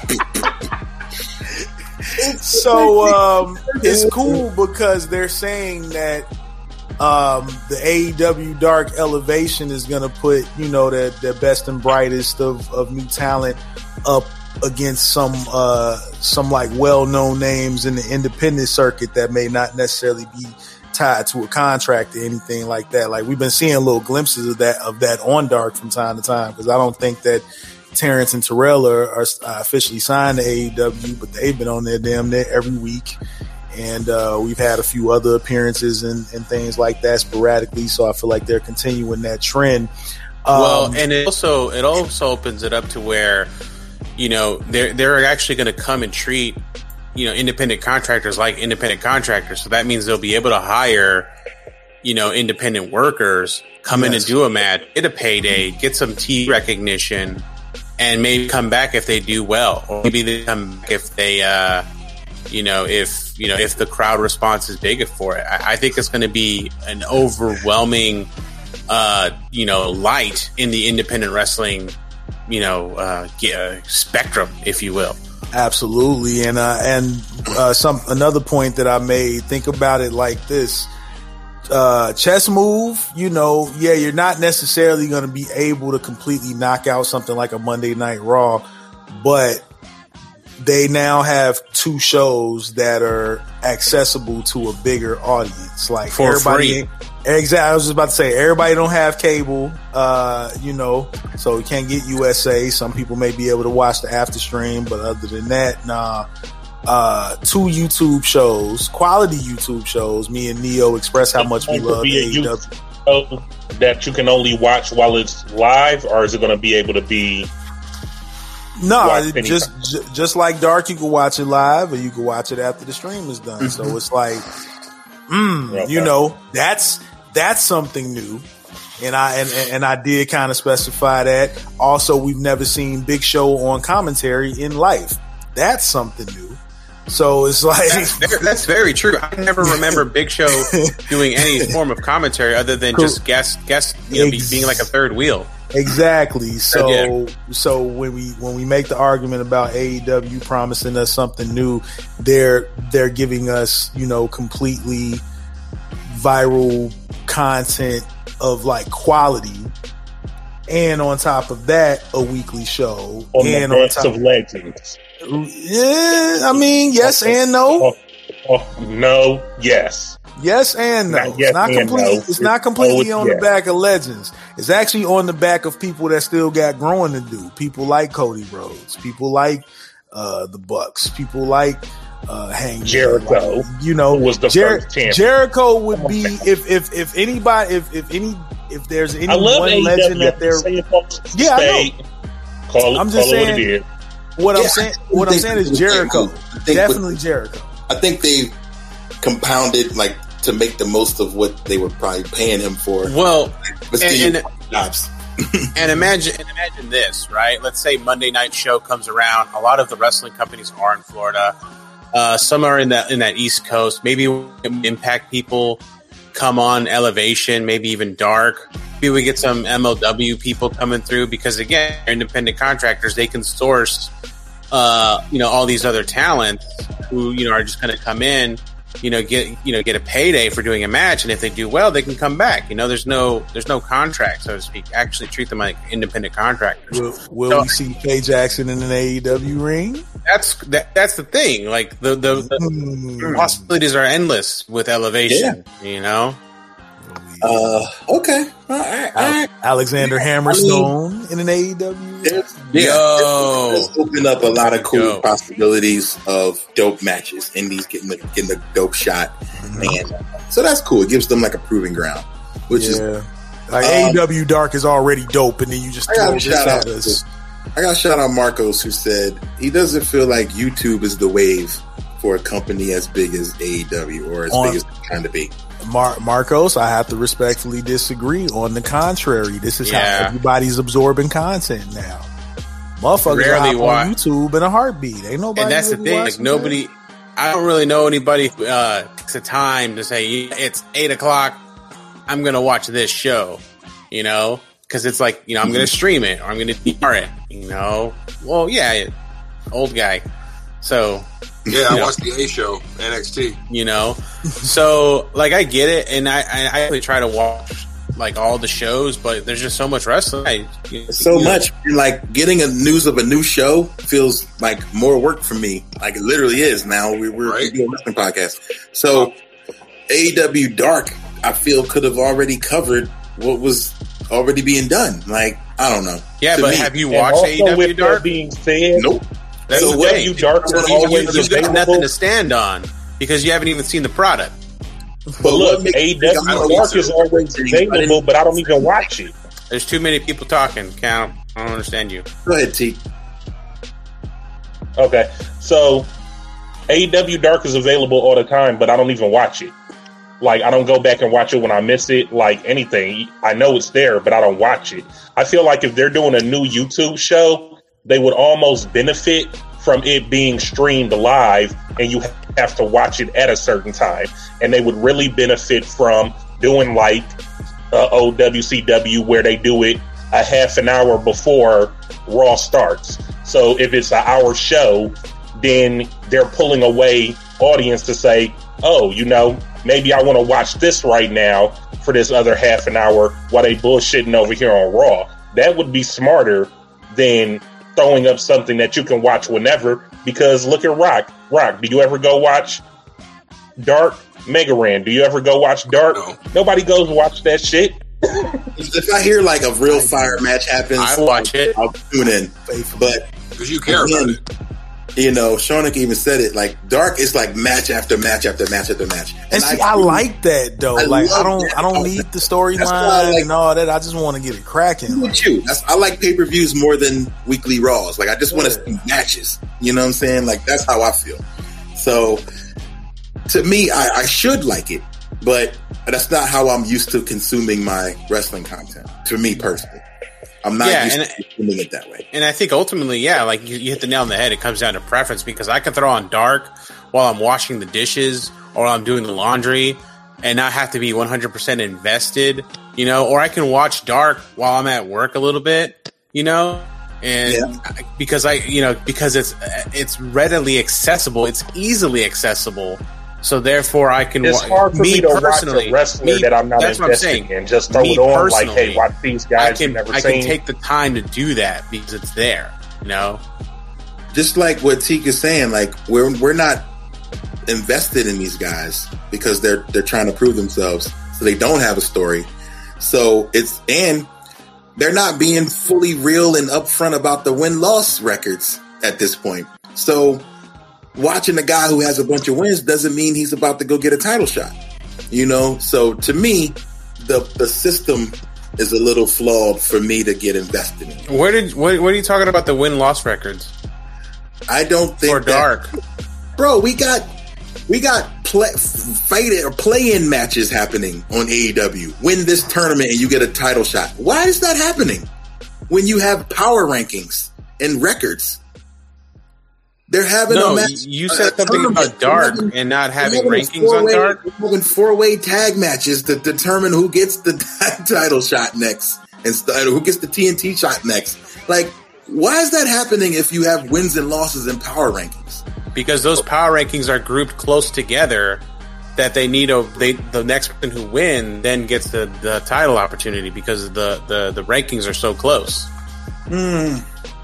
so um, it's cool because they're saying that um, the A E W Dark Elevation is going to put, you know, the, the best and brightest of, of new talent up against some uh, some like well-known names in the independent circuit that may not necessarily be tied to a contract or anything like that. Like we've been seeing little glimpses of that of that on Dark from time to time, because I don't think that Terrence and Terrell are, are officially signed to A E W, but they've been on there damn near every week. And uh, we've had a few other appearances and, and things like that sporadically. So I feel like they're continuing that trend. Um, Well, and it also it also opens it up to where, you know, they're they're actually going to come and treat, you know, independent contractors like independent contractors. So that means they'll be able to hire, you know, independent workers, come in Yes. and do a match, get a payday, get some T V recognition, and maybe come back if they do well, or maybe they come back if they, uh, You know, if you know if the crowd response is big for it, I, I think it's going to be an overwhelming, uh, you know, light in the independent wrestling, you know, uh, uh, spectrum, if you will. Absolutely, and uh, and uh, some another point that I made. Think about it like this: uh, chess move. You know, yeah, you're not necessarily going to be able to completely knock out something like a Monday Night Raw, but they now have two shows that are accessible to a bigger audience. Like For everybody, free. Exactly. I was just about to say, everybody don't have cable, uh, you know, so you can't get U S A. Some people may be able to watch the after stream, but other than that, nah. Uh, two YouTube shows, quality YouTube shows. Me and Neo express how much we love A E W. Show that you can only watch while it's live, or is it going to be able to be? No, just j- just like Dark, you can watch it live, or you can watch it after the stream is done. So it's like, mm, okay. you know, that's that's something new, and I and and I did kind of specify that. Also, we've never seen Big Show on commentary in life. That's something new. So it's like that's very, that's very true. I never remember Big Show doing any form of commentary other than cool. just guest guest you know, Ex- being like a third wheel. Exactly. So yeah. so when we when we make the argument about A E W promising us something new, they're they're giving us, you know, completely viral content of like quality, and on top of that, a weekly show on and the on top of legends. Yeah, I mean, yes okay. and no. Oh, oh, no, yes. Yes and no. Not yes it's not complete. No. It's not completely oh, on yes. the back of legends. It's actually on the back of people that still got growing to do. People like Cody Rhodes. People like uh, the Bucks. People like uh, Hangman. Jericho. Like, you know, Who was the Jer- first champion. Jericho would be if if if anybody if if any if there's any I love one A E W. legend that they're yeah, I know. Call it. I'm just call saying. It what, it is. what yeah, I'm saying. What I'm saying is Jericho. Definitely with, Jericho. I think they compounded like. To make the most of what they were probably paying him for. Well, and, and, jobs. and imagine, and imagine this, right? Let's say Monday night show comes around. A lot of the wrestling companies are in Florida. Uh, some are in that in that East Coast. Maybe Impact people come on Elevation. Maybe even Dark. Maybe we get some M L W people coming through because again, independent contractors, they can source, uh, you know, all these other talents who you know are just going to come in. You know, get you know, get a payday for doing a match, and if they do well, they can come back. You know, there's no there's no contract, so to speak. Actually, treat them like independent contractors. Will, will so, we see K Jackson in an A E W ring? That's that, that's the thing. Like the the, the mm. possibilities are endless with Elevation. Yeah. You know. Uh, okay. All right. All right. Alexander Hammerstone I mean, in an A E W. There's, yeah, there's opened up a lot of cool Yo. possibilities of dope matches. Indies getting the getting the dope shot, mm-hmm. and uh, so that's cool. It gives them like a proving ground, which yeah. is like um, A E W Dark is already dope, and then you just throw this at us. I got to shout out Marcos, who said he doesn't feel like YouTube is the wave for a company as big as A E W or as On, big as it's trying to be. Mar- Marcos, I have to respectfully disagree. On the contrary, this is yeah. how everybody's absorbing content now. Motherfuckers Rarely are on YouTube in a heartbeat. Ain't nobody. And that's really the thing. Like nobody, that. I don't really know anybody who uh, takes the time to say it's eight o'clock. I'm gonna watch this show. You know, because it's like you know I'm gonna stream it or I'm gonna D R it. You know, well yeah, old guy. So. Yeah, I know, watched the A show, N X T. You know, so like I get it, and I I actually try to watch like all the shows, but there's just so much wrestling. I, you, so you much, know. Like getting a news of a new show feels like more work for me. Like it literally is now. We, we're right. doing a wrestling podcast, so A E W Dark, I feel could have already covered what was already being done. Like I don't know. Yeah, to but me. have you watched A E W Dark? Being said, nope. That's so the what thing. you dark you, always you, you got nothing to stand on because you haven't even seen the product. But look, A E W Dark is always available, but I don't even watch it. There's too many people talking. Count. I don't understand you. Go ahead, T. Okay, so A E W Dark is available all the time, but I don't even watch it. Like, I don't go back and watch it when I miss it, like anything. I know it's there, but I don't watch it. I feel like if they're doing a new YouTube show, they would almost benefit from it being streamed live and you have to watch it at a certain time. And they would really benefit from doing like uh, O W C W, where they do it a half an hour before Raw starts. So if it's an hour show, then they're pulling away audience to say, oh, you know, maybe I want to watch this right now for this other half an hour while they bullshitting over here on Raw. That would be smarter than throwing up something that you can watch whenever, because look at Rock. Rock, do you ever go watch Dark? Mega Ran, do you ever go watch Dark? No. Nobody goes watch that shit. If I hear like a real fire match happens, I watch it. I'll tune in. But Because you care again, about it. you know, Shonik even said it, like Dark is like match after match after match after match. And, and see, I, I like that though. I like I don't, that. I don't need the That's why I storyline like- and all that. I just want to get it cracking. with you. That's, I like pay per views more than weekly Raws. Like I just want to see matches. You know what I'm saying? Like that's how I feel. So to me, I, I should like it, but that's not how I'm used to consuming my wrestling content. To me personally, I'm not Yeah, used and to consuming it that way. And I think ultimately, yeah, like you, you hit the nail on the head. It comes down to preference, because I can throw on Dark while I'm washing the dishes or while I'm doing the laundry and not have to be one hundred percent invested, you know, or I can watch Dark while I'm at work a little bit, you know, and Yeah. I- because I, you know, because it's, it's readily accessible. It's easily accessible. So therefore I can It's wa- hard for me, to watch personally- a wrestler me- that I'm not that's what I'm invested saying. in. Just throw Me it on like, personally, hey, watch these I guys can, you've never I seen. can take the time to do that because it's there, you know? Just like what Teak is saying, like we're we're not invested in these guys because they're they're trying to prove themselves, so they don't have a story. So it's and they're not being fully real and upfront about the win-loss records at this point. So watching a guy who has a bunch of wins doesn't mean he's about to go get a title shot. You know? So to me, the the system is a little flawed for me to get invested in. Where did what, what are you talking about the win loss records I don't think for that- Dark? Bro, we got we got play, fight or play-in matches happening on A E W. Win this tournament and you get a title shot. Why is that happening when you have power rankings and records? They're having No, a match. you said a something tournament. about Dark They're having- and not they're having having a rankings on four-way- Dark. they're having four-way tag matches to determine who gets the title shot next and st- who gets the T N T shot next. Like, why is that happening if you have wins and losses and power rankings? Because those power rankings are grouped close together, that they need a they the next person who win then gets the, the title opportunity because the, the, the rankings are so close. Hmm.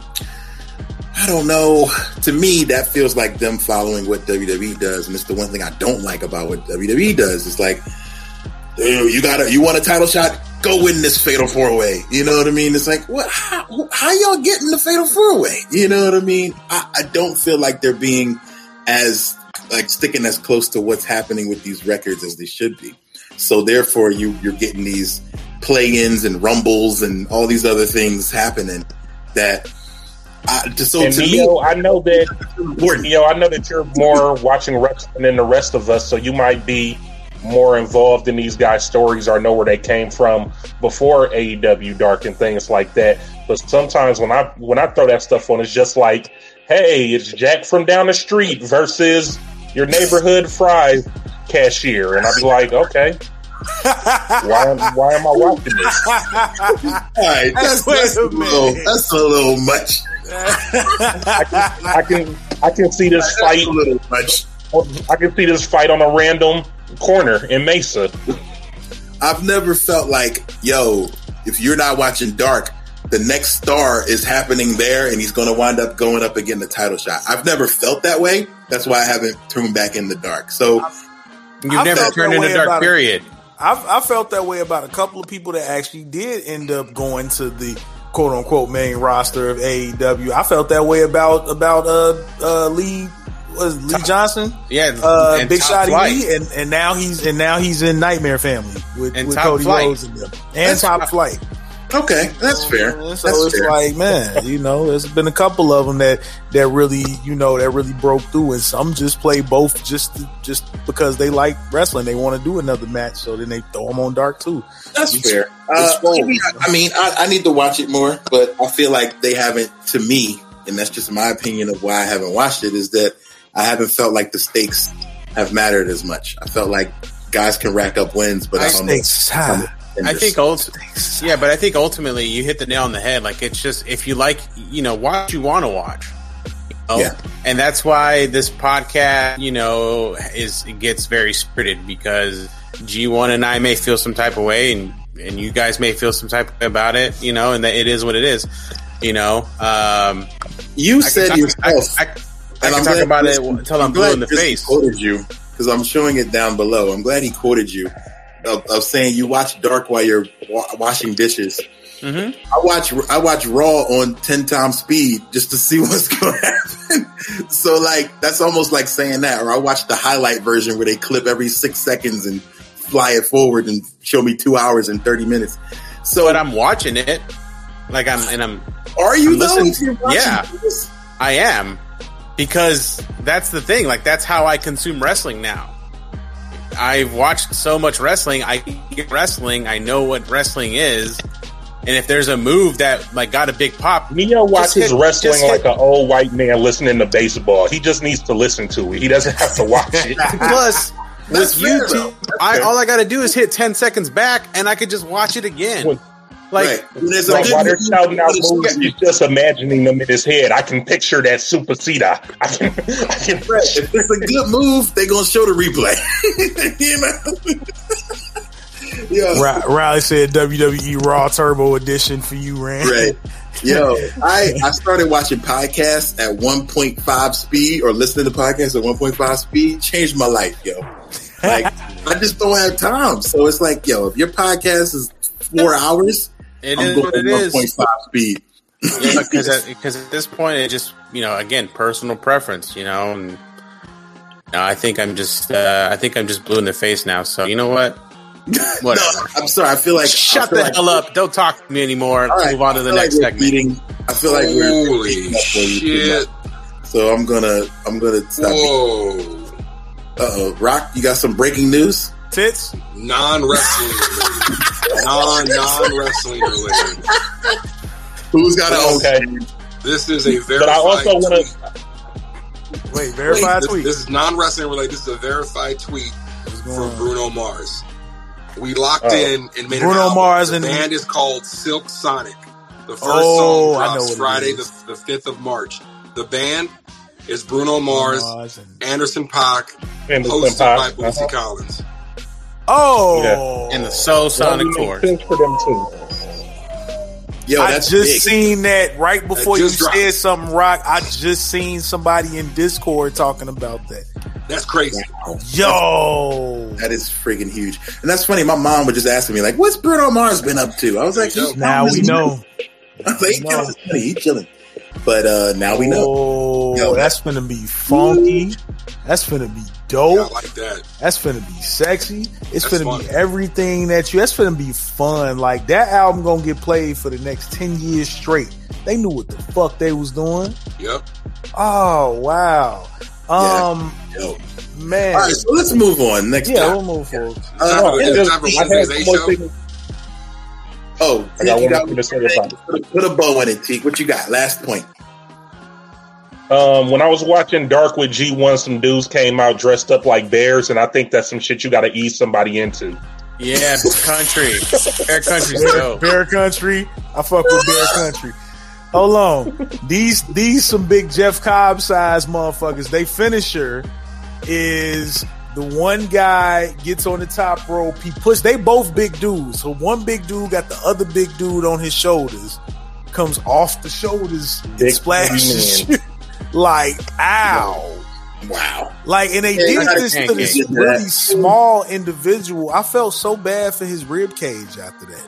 I don't know. To me, that feels like them following what W W E does, and it's the one thing I don't like about what W W E does. It's like, "Ew, you got to you want a title shot? Go win this fatal four way. You know what I mean? It's like, what? How, how y'all getting the fatal four way? You know what I mean? I, I don't feel like they're being as like sticking as close to what's happening with these records as they should be. So therefore, you you're getting these play-ins and rumbles and all these other things happening that. I, so and to Neo, me, I know that important. Neo, I know that you're more watching wrestling than the rest of us, so you might be more involved in these guys' stories or know where they came from before A E W Dark and things like that. But sometimes when I when I throw that stuff on, it's just like, hey, it's Jack from down the street versus your neighborhood fries cashier, and I'd be like, okay. why, why am I watching this? All right, that's, that's, a little, that's a little much. I can, I can I can see this That's fight a little much. I can see this fight on a random corner in Mesa. I've never felt like, yo, if you're not watching Dark, the next star is happening there, and he's going to wind up going up again the title shot. I've never felt that way. That's why I haven't tuned back in the Dark. So You've I never felt turned that into way Dark about it. period. I've, I felt that way about a couple of people that actually did end up going to the quote unquote main roster of A E W. I felt that way about about uh, uh, Lee was Lee Johnson, Yeah, uh, and Big Top Shotty Flight. Lee, and, and now he's and now he's in Nightmare Family with, And with Top Cody Flight. Rhodes and them, and That's Top right. Flight. okay, that's fair. So That's it's fair. like, man, you know, there's been a couple of them that that really, you know, that really broke through, and some just play both just to, just because they like wrestling, they want to do another match, so then they throw them on Dark too. That's It's- fair. it's Uh, full. maybe, I mean, I, I need to watch it more, but I feel like they haven't, to me, and that's just my opinion of why I haven't watched it, is that I haven't felt like the stakes have mattered as much. I felt like guys can rack up wins, but I, I don't stakes know. High. I think ultimately, yeah, but I think ultimately you hit the nail on the head. Like, it's just, if you like, you know, watch what you want to watch. You know? Yeah. And that's why this podcast, you know, is, it gets very spirited, because G one and I may feel some type of way, and, and you guys may feel some type of way about it, you know, and that it is what it is, you know. Um, you I said talk, yourself, I, I, I, I can talk about it until I'm blue in the face. Quoted you, because I'm showing it down below. I'm glad he quoted you. Of, of saying you watch Dark while you're wa- washing dishes. Mm-hmm. I watch I watch Raw on ten times speed just to see what's going to happen. So like that's almost like saying that. Or I watch the highlight version where they clip every six seconds and fly it forward and show me two hours and thirty minutes. So, but I'm watching it, like I'm and I'm. Are you I'm though? listening, yeah, this? I am, because that's the thing. Like, that's how I consume wrestling now. I've watched so much wrestling. I get wrestling. I know what wrestling is, and if there's a move that like got a big pop, Neo watches hit, wrestling hit. like an old white man listening to baseball. He just needs to listen to it. He doesn't have to watch it. Plus, with YouTube, I, all I got to do is hit ten seconds back, and I could just watch it again. When, like, right. like while they're shouting out moves, he's just imagining them in his head. I can picture that Super Cita. I can. I can. Right. If it's a good move, they're gonna show the replay. You know. Yeah. Riley said W W E Raw Turbo Edition for you, Rand. Right. Yo, I, I started watching podcasts at one point five speed, or listening to podcasts at one point five speed. Changed my life, yo. Like, I just don't have time. So it's like, yo, if your podcast is four hours, it I'm is going what it one is. point five speed. Yeah, because at, because at this point, it just, you know, again, personal preference, you know, and you know, I think I'm just, uh, I think I'm just blue in the face now. So you know what? Whatever. No, I'm sorry. I feel like shut feel the like, hell up. Don't talk to me anymore. Right, Move on to the next like segment. Eating, I feel like Holy we're eating up shit. So I'm gonna, I'm gonna stop. Whoa. Uh oh, Rock, you got some breaking news? Tits? Non-wrestling related. Non, non-wrestling related. Who's got it? Okay. This is a verified But I also tweet. want to. Wait, verified this, tweet. This is non-wrestling related. This is a verified tweet from Bruno Mars. We locked Oh. in and made Bruno an album. Mars the and- band is called Silk Sonic. The first Oh, song I know drops what it Friday is. the, the fifth of March. The band is Bruno Mars, Mars and- Anderson .Paak, Anderson hosted .Paak, by Bootsy uh-huh. Collins. Oh, In the Soul Sonic That would tour. make sense for them too. Yo, I that's just big. seen that right before you just dropped. said something, Rock. I just seen somebody in Discord talking about that. That's crazy. Yo, That is freaking huge. And that's funny. My mom was just asking me, like, what's Bruno Mars been up to? I was like, he's now we know. I was like, he's killing his money. He's chilling. But uh, now we know. Oh, Yo, that's gonna be funky. That's gonna be Yeah, I dope. like that. That's gonna be sexy. It's That's gonna fun. be everything that you. That's gonna be fun. Like, that album gonna get played for the next ten years straight. They knew what the fuck they was doing. Yep. Oh wow. Um, Yo. man. All right, so let's move on. Next Yeah, topic. we'll move forward. Uh, Oh, Is and it just- time for I had Wednesday's one A more show? thing. oh, I got Teak, you one got more thing to say about it. put, a, put a bow in it, Teak. What you got? Last point. Um, when I was watching Dark with G one, some dudes came out dressed up like bears, and I think that's some shit you got to ease somebody into. Yeah, country. Air country's Bear, dope. Bear Country. I fuck with Bear Country. Hold on. These these some big Jeff Cobb size motherfuckers. They finisher is the one guy gets on the top rope. He push. They both big dudes. So one big dude got the other big dude on his shoulders. Comes off the shoulders and Big splashes. man. Like, ow. Wow. Like, and they Yeah, you did gotta this to pancake this that. really small individual. I felt so bad for his rib cage after that.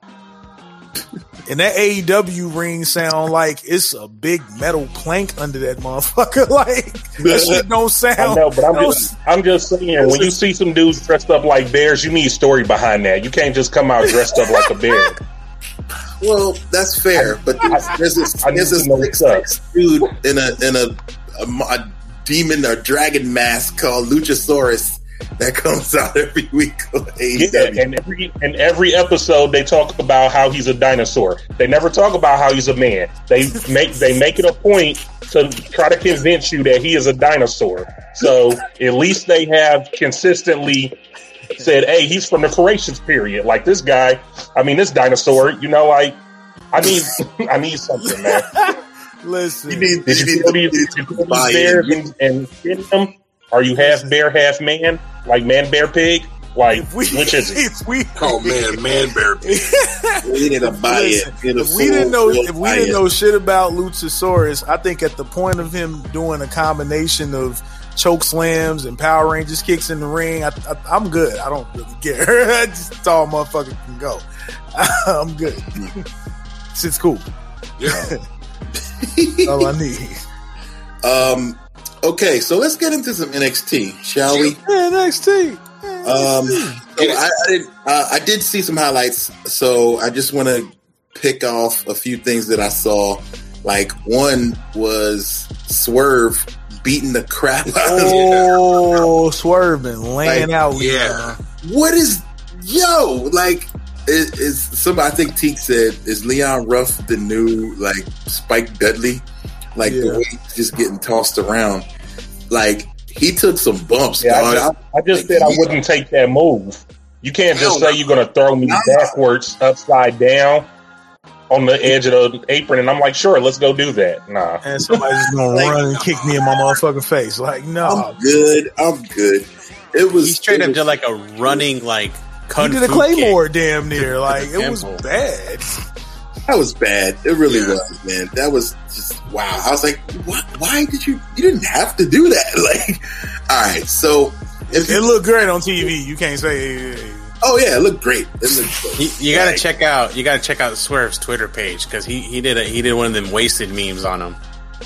And that A E W ring sound like it's a big metal plank under that motherfucker. Like, that shit don't sound. I know, but I'm don't- just, I'm just saying, when you see some dudes dressed up like bears, you need story behind that. You can't just come out dressed up like a bear. Well, that's fair, but there's this I need there's this to know six what's up. six dude in a in a, a, a demon or dragon mask called Luchasaurus that comes out every week on A E W. Yeah, and every and every episode they talk about how he's a dinosaur. They never talk about how he's a man. They make they make it a point to try to convince you that he is a dinosaur. So at least they have consistently said, "Hey, he's from the Cretaceous period." Like this guy, I mean, this dinosaur. You know, like I need I need something, man. Listen, You need, Did you you need, kill you these, need did you to kill buy these bears in. and, and skin them? Are you half bear, half man? Like man, bear, pig? Like if we, which is it? if we, Oh man, man bear. We need to buy Listen, it. if we didn't know if we didn't know shit about Luchasaurus, I think at the point of him doing a combination of choke slams and Power Rangers kicks in the ring, I, I, I'm good. I don't really care. Just tall motherfucker can go. I'm good. Shit's cool. Yeah. All I need. Um. Okay, so let's get into some N X T, shall we? N X T. Um, so I, I did. Uh, I did see some highlights. So I just want to pick off a few things that I saw. Like one was Swerve beating the crap out of. Oh, swerving, laying Like, out. yeah. What is yo like? Is, is some? I think Teak said, is Leon Ruff the new like Spike Dudley? Like Yeah. the way he's just getting tossed around. Like he took some bumps. Yeah, I dog. just, I just said I wouldn't take that move. You can't just Hell say no. you're going to throw me No. backwards, upside down, on the edge of the apron, and I'm like, sure, let's go do that. Nah. And somebody's just gonna Like, run and kick me in my motherfucking face. Like, no. I'm good. I'm good. It was He straight it up was- did like a running like kung He did a fu claymore kick. damn near. Like, it was Temple. bad. That was bad. It really Yeah. was, man. That was just wow. I was like, what? Why did you? You didn't have to do that. Like, all right. So, if It you, looked great on T V. You can't say. oh yeah, it looked great. It looked great. You, you gotta Like, check out. You gotta check out Swerve's Twitter page because he, he did a, he did one of them wasted memes on him.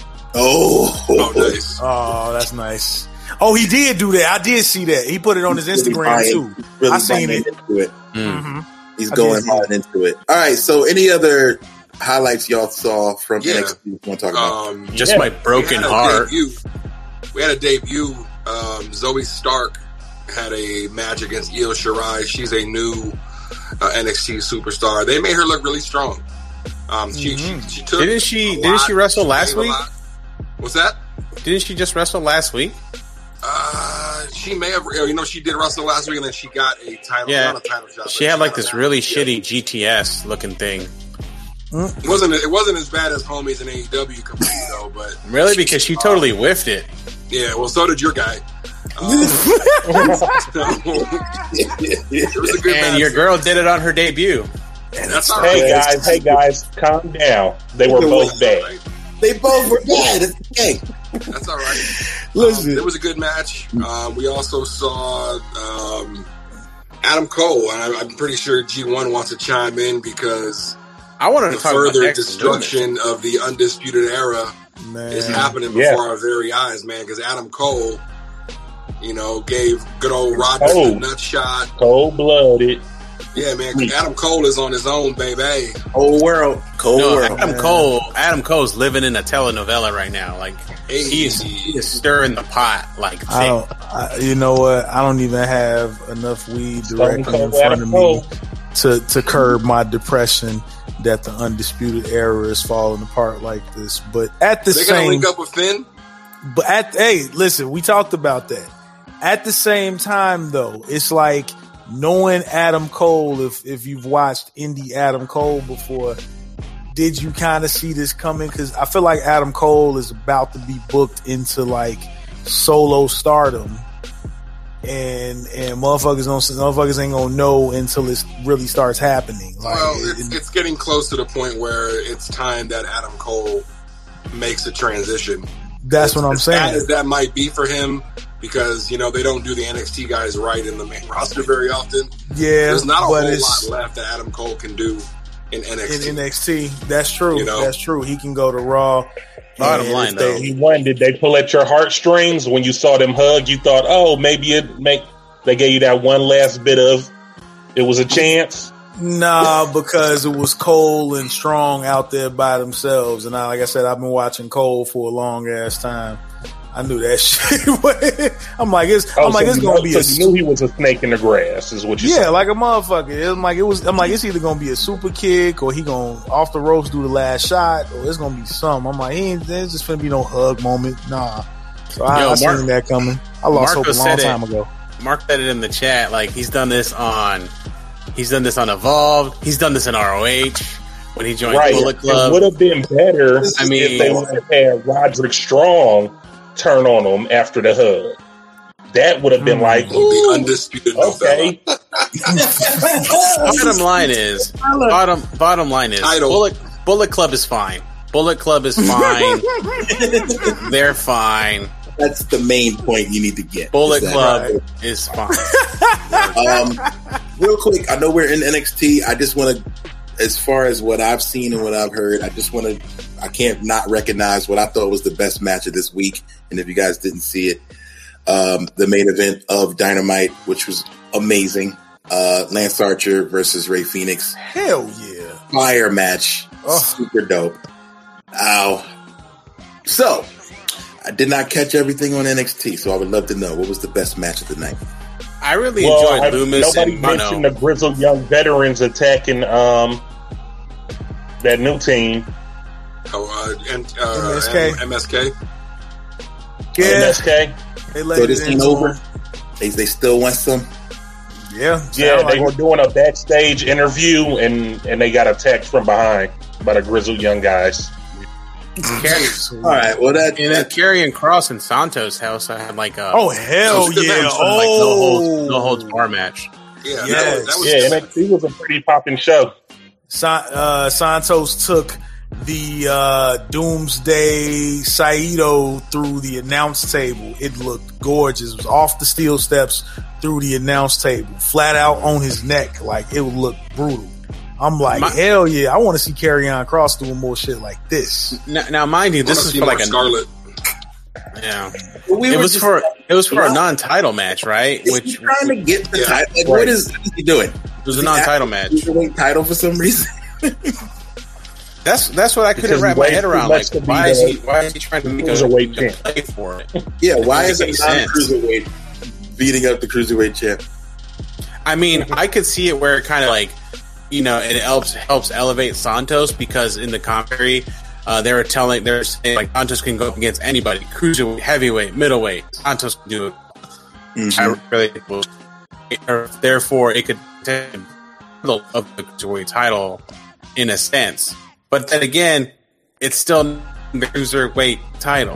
Oh, Oh, nice. Oh, that's nice. Oh, he did do that. I did see that. He put it on his He's really Instagram buying- too. he's really I seen buying it. into it. Mm. Mm-hmm. He's I going did see hard into it. All right. So, any other highlights y'all saw from Yeah. N X T you want to talk about? Um, Just Yeah. my broken we had a heart. Debut. We had a debut. Um, Zoe Stark had a match against Io Shirai. She's a new uh, N X T superstar. They made her look really strong. Um, she, Mhm. she she took. Didn't she? a Didn't lot. she wrestle last gave a week? lot. What's that? Didn't she just wrestle last week? Uh, she may have. You know, she did wrestle last week, and then she got a title. Yeah. Not a title shot. She but had like got a this match. really Yeah. shitty G T S looking thing. It wasn't. It wasn't as bad as homies in A E W completely though. But Really, because she totally whiffed it. yeah, well, so did your guy. Um, it was a good And match. your girl did it on her debut. That's all Hey right. guys, hey guys, calm down. They were both bad. They both were bad. It's okay. That's all right. Listen. Um, it was a good match. Um, we also saw um, Adam Cole, and I, I'm pretty sure G one wants to chime in because I wanted the to talk about further Dexter Lumis. destruction of the Undisputed Era Man. is happening before Yeah. our very eyes, man. Because Adam Cole, you know, gave good old Roderick Oh. the nut shot. Cold blooded. Yeah, man. Adam Cole is on his own, baby. Whole world, cold No, world. Adam Cole. Adam Cole's living in a telenovela right now. Like Hey. he's he is stirring the pot. Like I thick. don't. I, you know what? I don't even have enough weed Stone directly in Cold front Adam of me Cole. to to curb my depression that the Undisputed Era is falling apart like this. But at the They're gonna same, link up with Finn. but at hey, listen, we talked about that. At the same time, though, it's like knowing Adam Cole. If if you've watched Indie Adam Cole before, did you kind of see this coming? Because I feel like Adam Cole is about to be booked into like solo stardom, and and motherfuckers don't motherfuckers ain't gonna know until it really starts happening. Like, Well, it- it's, it's getting close to the point where it's time that Adam Cole makes a transition. that's what I'm As bad saying. as that might be for him, because you know they don't do the N X T guys right in the main roster very often. Yeah, There's not a but whole it's lot left that Adam Cole can do in N X T. in N X T. That's true. You know? That's true. He can go to Raw. Bottom and line, if they- though. He won. Did they pull at your heartstrings when you saw them hug? You thought, oh, maybe it make. They gave you that one last bit of. It was a chance. Nah, because it was Cole and Strong out there by themselves, and I, like I said, I've been watching Cole for a long ass time, I knew that shit. I'm like, it's. Oh, I'm like, so it's you gonna know, be so a. you knew he was a snake in the grass, is what you Yeah, said. like a motherfucker. I'm like, it was. I'm like, it's either gonna be a super kick or he gonna off the ropes do the last shot, or it's gonna be something. I'm like, he ain't. There's just gonna be no hug moment. Nah. So I, Yo, I Mark- seen that coming. I lost Marco hope a long said it. time ago. Mark said it in the chat. Like he's done this on, he's done this on Evolved. He's done this in R O H when he joined Right. Bullet It Club. would have been better I mean- if they would have had Roderick Strong turn on him after the hug. That would have been like, The ooh, undisputed okay. Bottom line is, bottom bottom line is, Title. Bullet Bullet Club is fine. Bullet Club is fine. They're fine. That's the main point you need to get. Bullet is that- Club is fine. Um, real quick, I know we're in N X T. I just want to, as far as what I've seen and what I've heard, I just want to, I can't not recognize what I thought was the best match of this week. And if you guys didn't see it, um, the main event of Dynamite, which was amazing. Uh, Lance Archer versus Rey Fenix. Hell yeah. Fire match. Oh. Super dope. Ow. So, I did not catch everything on N X T, so I would love to know what was the best match of the night. I really Well, enjoyed I- Loomis nobody and mentioned Mono. the grizzled young veterans attacking um, that new team. Oh, uh, and, uh, M S K. M- M S K. Yeah. M S K. They let So it this in ain't to over? him. They, they still want some? Yeah. Yeah, sound they like were doing a backstage interview and, and they got attacked from behind by the grizzled young guys. Carry, All right, well, that, and then Karrion Kross and Santos also had like a Oh hell Those good yeah! matches, like no holds, Oh, no holds bar match. Yeah, Yes. that was, that was Yeah, N X T was a pretty popping show. Sa- uh, Santos took the uh, Doomsday Saito through the announce table. It looked gorgeous. It was off the steel steps through the announce table, flat out on his neck. Like it would look brutal. I'm like, My- hell yeah! I want to see Karrion Kross doing more shit like this. Now, now mind you, I wanna this is see for Mark like a Scarlet. yeah. we It were was just- for it was for a What? non-title match, right? Is Which he trying to get the Yeah. title? Like, Right. what is, what is he doing? it was a non-title match. Cruiserweight title for some reason. That's that's what I couldn't Because wrap he my weighs head too around. much Like, to be why is the he why is he trying to make a, cruiserweight a champ. play for it? Yeah, why is Doesn't a make sense. non-cruiserweight beating up the cruiserweight champ? I mean, I could see it where it kind of like, you know, it helps helps elevate Santos because in the commentary, uh, they were telling, they were saying like Santos can go up against anybody, cruiserweight, heavyweight, middleweight. Santos can do it. Mhm. I really will. Or, therefore, it could take the of the cruiserweight title in a sense, but then again, it's still the cruiserweight title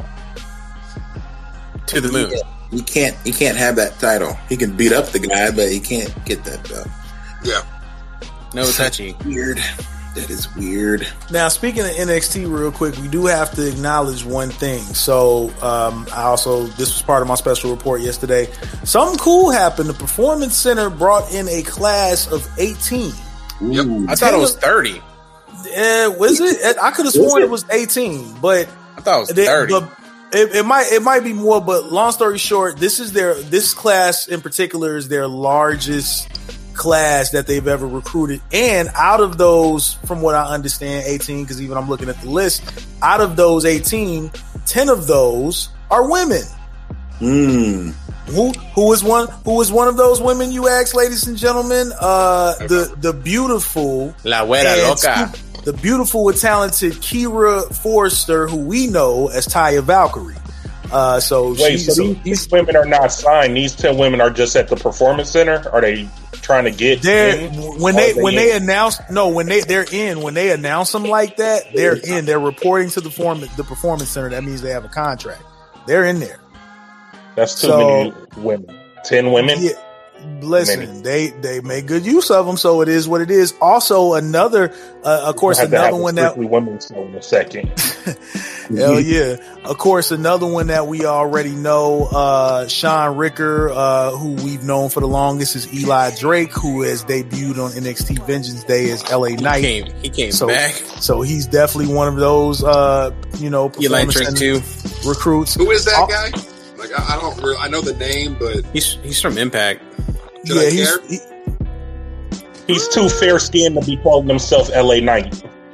to the moon. Yeah, he can't. He can't have that title. He can beat up the guy, but he can't get that belt. Yeah. No touchy. Weird. That is weird. Now, speaking of N X T real quick, we do have to acknowledge one thing. So, um, I also, this was part of my special report yesterday. Something cool happened. The Performance Center brought in a class of eighteen. Yep. Ooh. I thought it was thirty. Uh, was it? I could have sworn it was eighteen, but I thought it was they, thirty. but it, it might it might be more. But long story short, this is their this class in particular is their largest class that they've ever recruited. And out of those, from what I understand, eighteen, because even I'm looking at the list, out of those eighteen, ten of those are women. Mm. Who who is one who is one of those women you ask, ladies and gentlemen? Uh, the the beautiful La Güera and Loca. scoop- the beautiful and talented Kira Forrester, who we know as Taya Valkyrie. Uh, so Wait, she's, so these, these women are not signed. These ten women are just at the Performance Center? Are they trying to get they're in? when Or they are they when in? they announce no when they they're in when they announce them like that they're in they're reporting to the form the Performance Center. That means they have a contract. They're in there. That's too so- many women. Ten women? Yeah, listen, Many. they they make good use of them, so it is what it is. Also, another, uh, of course, We'll have to another have a one that, Strictly Women show in a second. hell yeah, of course, another one that we already know, uh, Sean Ricker, uh, who we've known for the longest, is Eli Drake, who has debuted on N X T Vengeance Day as L A He Knight. came, he came So, back. so he's definitely one of those, uh, you know, Eli performance Drake center too. recruits. Who is that Oh, guy? Like I, I don't. Really, I know the name, but He's he's from Impact. should Yeah, I he's care? he, He's too fair skinned to be calling himself L A Knight. He's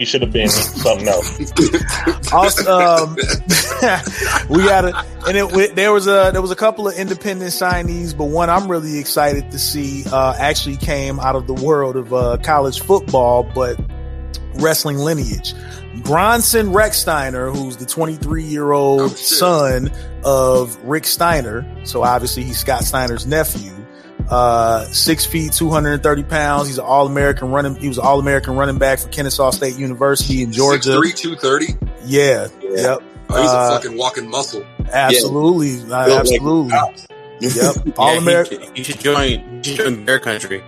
He should have been something else. Also, um, we got a, and it, there was a there was a couple of independent signees, but one I'm really excited to see uh, actually came out of the world of uh, college football, but wrestling lineage. Bronson Rechsteiner, who's the twenty-three year old oh, son of Rick Steiner, so obviously he's Scott Steiner's nephew. Uh, six feet, two hundred thirty pounds. He's an all-American running. He was an all-American running back for Kennesaw State University in Georgia. six three, two thirty Yeah. yeah. Yep. Oh, he's uh, a fucking walking muscle. Absolutely. Yeah. Uh, absolutely. Like yep. All yeah, American. You, you should join, you should join Bear Country.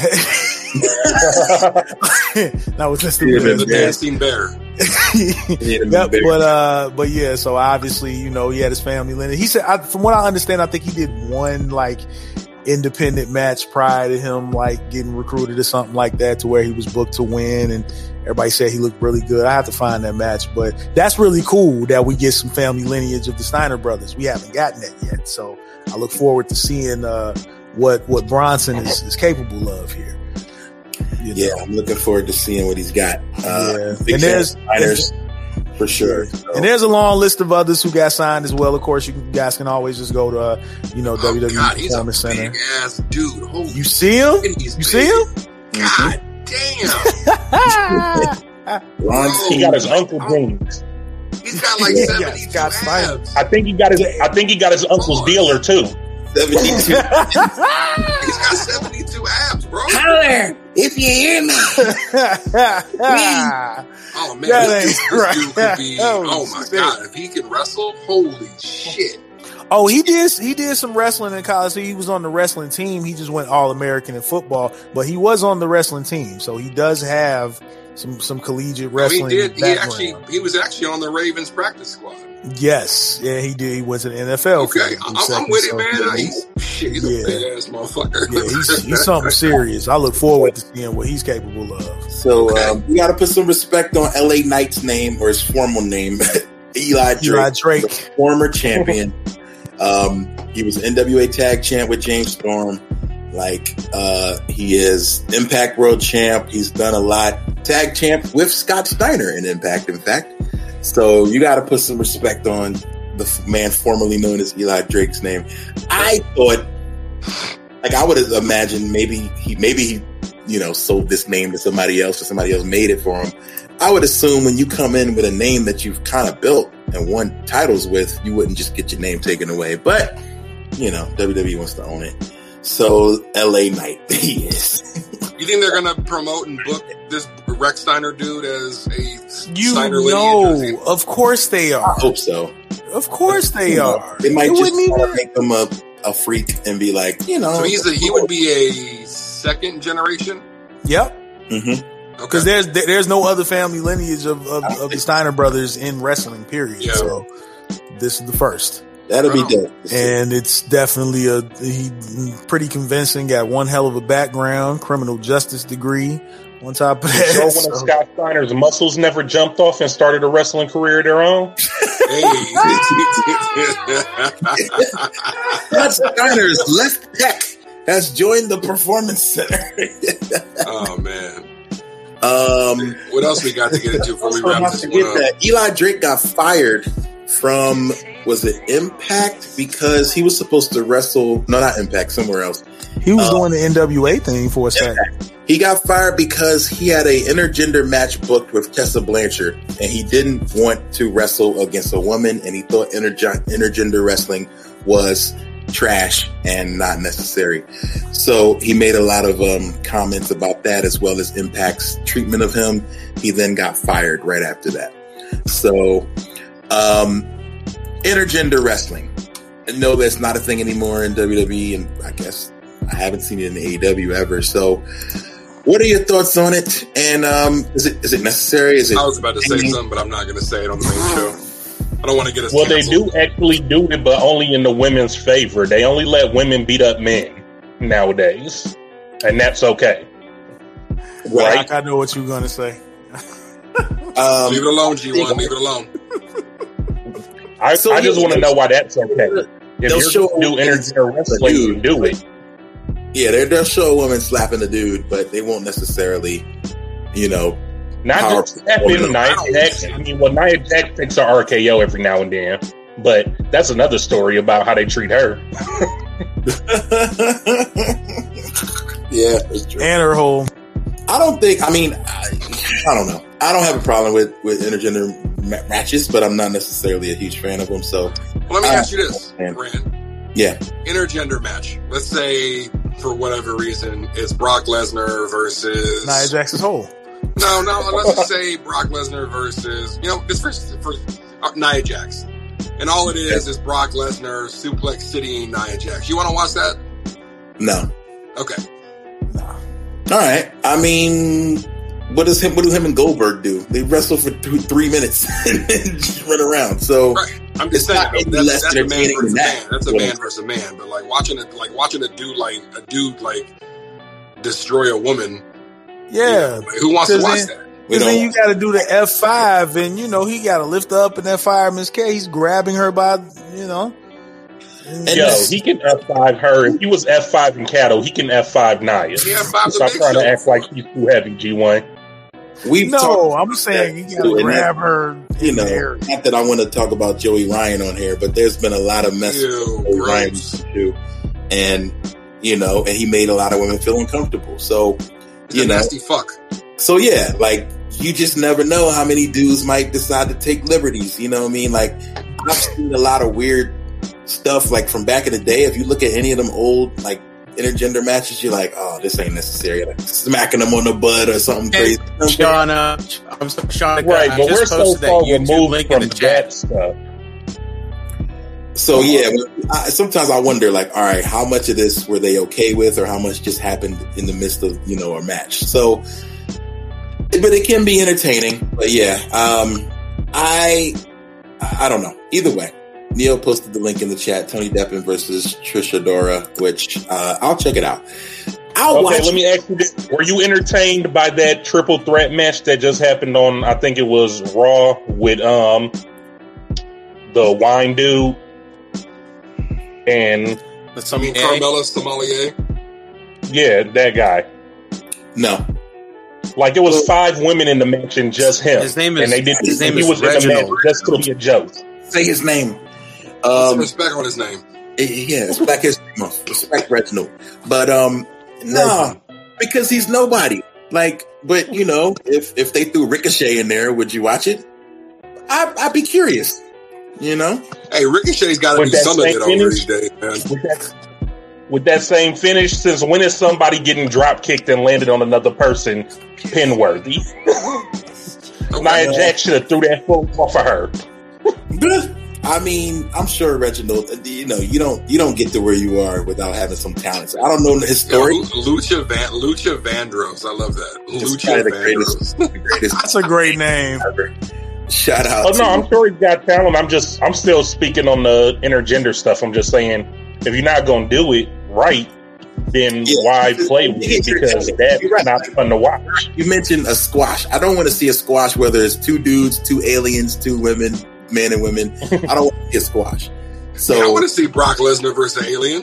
That was just the dancing bear. Yep, but uh, but yeah. So obviously, you know, he had his family lineage. He said, I, from what I understand, I think he did one like independent match prior to him like getting recruited or something like that, to where he was booked to win, and everybody said he looked really good. I have to find that match, but that's really cool that we get some family lineage of the Steiner brothers. We haven't gotten that yet, so I look forward to seeing uh, what what Bronson is, is capable of here. You know? Yeah, I'm looking forward to seeing what he's got. Uh, yeah. And there's Steiners for sure. So. And there's a long list of others who got signed as well. Of course, you guys can always just go to, uh, you know, oh, W W E God, Performance he's a Center. Big ass dude. Holy you see him? You big. see him? God mm-hmm. damn. Ron, he got his uncle jeans. He's got like seventy-two got abs. I think he got his. I think he got his uncle's dealer too. seventy-two He's got seventy-two abs, bro. Holler if you hear me. Oh man, this, this, this right. dude could be. Oh, oh my shit. God, if he can wrestle, holy shit. Oh, he did. He did some wrestling in college. He was on the wrestling team. He just went all American in football, but he was on the wrestling team, so he does have some some collegiate wrestling. Oh, he did. He background. actually he was actually on the Ravens practice squad. Yes, yeah, he did. He went to the N F L. Okay, I'm, I'm with it, man. He's, shit, he's yeah. a big ass motherfucker. Yeah, he's, he's something serious. I look forward to seeing what he's capable of. So okay. um, we got to put some respect on L A Knight's name, or his formal name, Eli Drake, Eli Drake, former champion. um, he was N W A Tag Champ with James Storm. Like uh, he is Impact World Champ. He's done a lot. Tag Champ with Scott Steiner in Impact, in fact. So you got to put some respect on the man formerly known as Eli Drake's name. I thought, like, I would have imagined maybe he, maybe he, you know, sold this name to somebody else, or somebody else made it for him. I would assume when you come in with a name that you've kind of built and won titles with, you wouldn't just get your name taken away. But you know, W W E wants to own it. So L A Knight, he is. You think they're gonna promote and book this Rex Steiner dude as a you Steiner know, lineage? Of course they are. I hope so. Of course they you are. Know, they might it just even... make them a, a freak and be like, you know. So he's a, he would be a second generation. Yep. Mm-hmm. Because Okay. there's there's no other family lineage of, of, of the Steiner brothers in wrestling. Period. Yeah. So this is the first. That'll be Wow. dope. And it's definitely a he pretty convincing. Got one hell of a background, criminal justice degree on top of that. So one So- of Scott Steiner's muscles never jumped off and started a wrestling career of their own. Hey. Scott Steiner's left pec has joined the Performance Center. Oh man. um, What else we got to get into before we I wrap this forget one up? that Eli Drake got fired from, was it Impact? Because he was supposed to wrestle, no, not Impact, somewhere else. he was Uh, doing the N W A thing for a second. He got fired because he had a intergender match booked with Tessa Blanchard, and he didn't want to wrestle against a woman, and he thought interge- intergender wrestling was trash and not necessary. So he made a lot of um, comments about that, as well as Impact's treatment of him. He then got fired right after that. So um, intergender wrestling. I know that's not a thing anymore in W W E, and I guess I haven't seen it in A E W ever. So what are your thoughts on it? And um, is it is it necessary? Is it? I was about to say something, but I'm not going to say it on the main show. I don't want to get us Well, they canceled. do actually do it, but only in the women's favor. They only let women beat up men nowadays, and that's okay. Right. Like, I know what you're going to say. Um, Leave it alone, G one. Leave it alone. I, So I just you- want to know why that's okay. If They'll you're show going to do intergender wrestling, you do it. Yeah, they're, they'll show a woman slapping a dude, but they won't necessarily, you know, Not Power- just stepping, Nia Jax. I mean, well, Nia Jax takes a R K O every now and then, but that's another story about how they treat her. Yeah, it's true. And her whole. I don't think. I mean, I, I don't know. I don't have a problem with with intergender ma- matches, but I'm not necessarily a huge fan of them. So, Well, let me Uh, ask you this, man. Rand. yeah, Intergender match. Let's say, for whatever reason, it's Brock Lesnar versus... Nia Jax's whole. No, no, let's just say Brock Lesnar versus, you know, it's for, for uh, Nia Jax. And all it is is Brock Lesnar suplex citying Nia Jax. You want to watch that? no. Okay. All right. I mean, what does him? What do him and Goldberg do? They wrestle for th- three minutes and then just run around. So Right. I'm It's just saying, not any that's, less that's a man entertaining versus than that. man. That's a Yeah. man versus man. But like watching it, like watching a dude, like a dude, like destroy a woman. Yeah. Like, who wants to Because watch then- that? We Because then don't- you got to do the F five, and you know he got to lift her up in that fireman's carry. He's grabbing her by, you know. And Yo, this- he can F five her. If he was F five in cattle, he can F five Nia. He F five the Stop Big trying to Show. act like he's too heavy, G one. We've No, talked I'm about saying that you got too, to and that- grab her. You in know, the air. not that I want to talk about Joey Ryan on here, but there's been a lot of mess Ew, with Joey Ryan gross. too, and you know, and he made a lot of women feel uncomfortable. So, He's you a know, nasty fuck. so yeah, like you just never know how many dudes might decide to take liberties. You know what I mean? Like I've seen a lot of weird stuff, like from back in the day. If you look at any of them old like intergender matches, you're like, oh, this ain't necessary. Like smacking them on the butt or something Hey, crazy. You know what I'm saying? Shauna, I'm so Shauna. Right, I but just we're so posted that far YouTube removed link in from the chat. that stuff. So yeah, I, sometimes I wonder, like, all right, how much of this were they okay with, or how much just happened in the midst of you know a match? So, but it can be entertaining. But yeah, um, I I don't know. Either way, Neil posted the link in the chat. Tony Deppen versus Trish Adora, which uh, I'll check it out. I'll Okay, watch. let me ask you this. Were you entertained by that triple threat match that just happened on, I think it was Raw, with um the wine dude and, That's I some mean, A. Carmella Sommelier. yeah, that guy. No, Like, it was five women in the match and just him. His name is- and they didn't, his name he is was in the Reginald. match just to be a joke. say his name. Put Um, some respect on his name. Yeah, it's Black History Month. Respect Reginald. But um no, because he's nobody. Like, but you know, if if they threw Ricochet in there, would you watch it? I I'd be curious. You know? Hey, Ricochet's got to With be that something same it over finish? these days, man. With that, with that same finish, since when is somebody getting drop kicked and landed on another person pin worthy? Nia Jax should have threw that full off of her. But, I mean, I'm sure Reginald, you know, you don't you don't get to where you are without having some talent. So I don't know his Yeah, story. Lu- Lucha Van Lucha Vandross. I love that. It's Lucha probably the Vandross. greatest, the greatest That's a great name. ever. Shout out Oh to no, I'm sure he's got talent. I'm just, I'm still speaking on the intergender stuff. I'm just saying, if you're not going to do it right, then Yeah. why play with it? Because that's You're right. not fun to watch. You mentioned a squash. I don't want to see a squash where there's two dudes, two aliens, two women, men and women. I don't want to see a squash. So Man, I want to see Brock Lesnar versus Alien.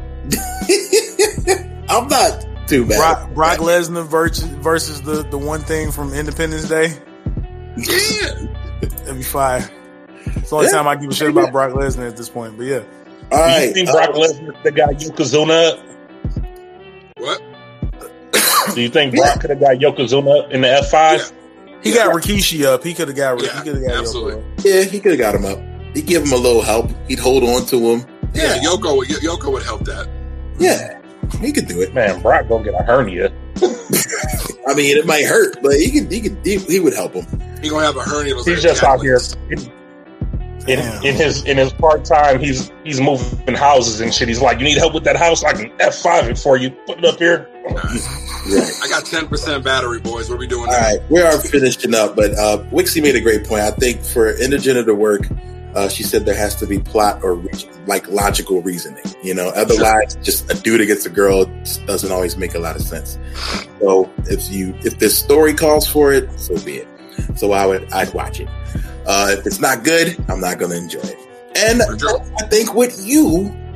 I'm not too bad. Brock, Brock Lesnar versus, versus the, the one thing from Independence Day. Yeah. That'd be fire. It's the only Yeah. time I give a shit about Brock Lesnar at this point. But yeah. All Do you right. think uh, Brock Lesnar could have got Yokozuna up? What? Do you think Brock could have got Yokozuna up in the F five? He Yeah. got Rikishi up. He could have got. Yeah, he could have got absolutely. Yoko up. yeah, he could have got him up. He'd give him a little help. He'd hold on to him. Yeah, Yoko. would- Yoko would help that. Yeah, he could do it. Man, Brock gonna get a hernia. I mean, it might hurt, but he could. He could. He, he would help him. He gonna have a hernia. Looks He's like just out here Catholics. in, Damn. in his in his part time. He's he's moving houses and shit. He's like, you need help with that house? I can F five it for you. Put it up here. Right. I got ten percent battery, boys. What are we doing All now? right, we are finishing up, but uh, Wixie made a great point. I think for intergender to work, uh, she said there has to be plot or re- like logical reasoning. You know, otherwise, just a dude against a girl just doesn't always make a lot of sense. So if you if this story calls for it, so be it. So I would I'd watch it. Uh, if it's not good, I'm not going to enjoy it. And For sure. I think what you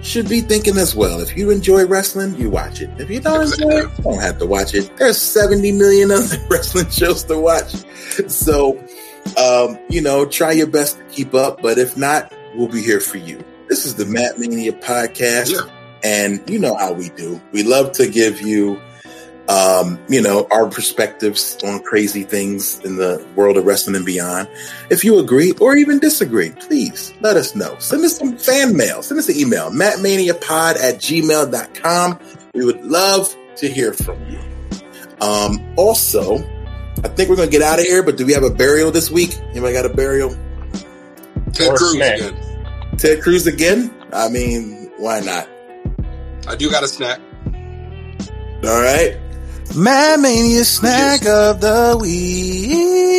should be thinking as well. If you enjoy wrestling, you watch it. If you don't enjoy it, you don't have to watch it. There's seventy million other wrestling shows to watch. So, um, you know, try your best to keep up. But if not, we'll be here for you. This is the Matt Mania podcast. Yeah. And you know how we do. We love to give you, um, you know, our perspectives on crazy things in the world of wrestling and beyond. If you agree or even disagree, please let us know. Send us some fan mail. Send us an email, mattmaniapod at gmail dot com. We would love to hear from you. Um, also, I think we're going to get out of here, but do we have a burial this week? Anybody got a burial? Ted Cruz again. Ted Cruz again? I mean, why not? I do got a snack. All right. Mad Mania snack yes. of the week.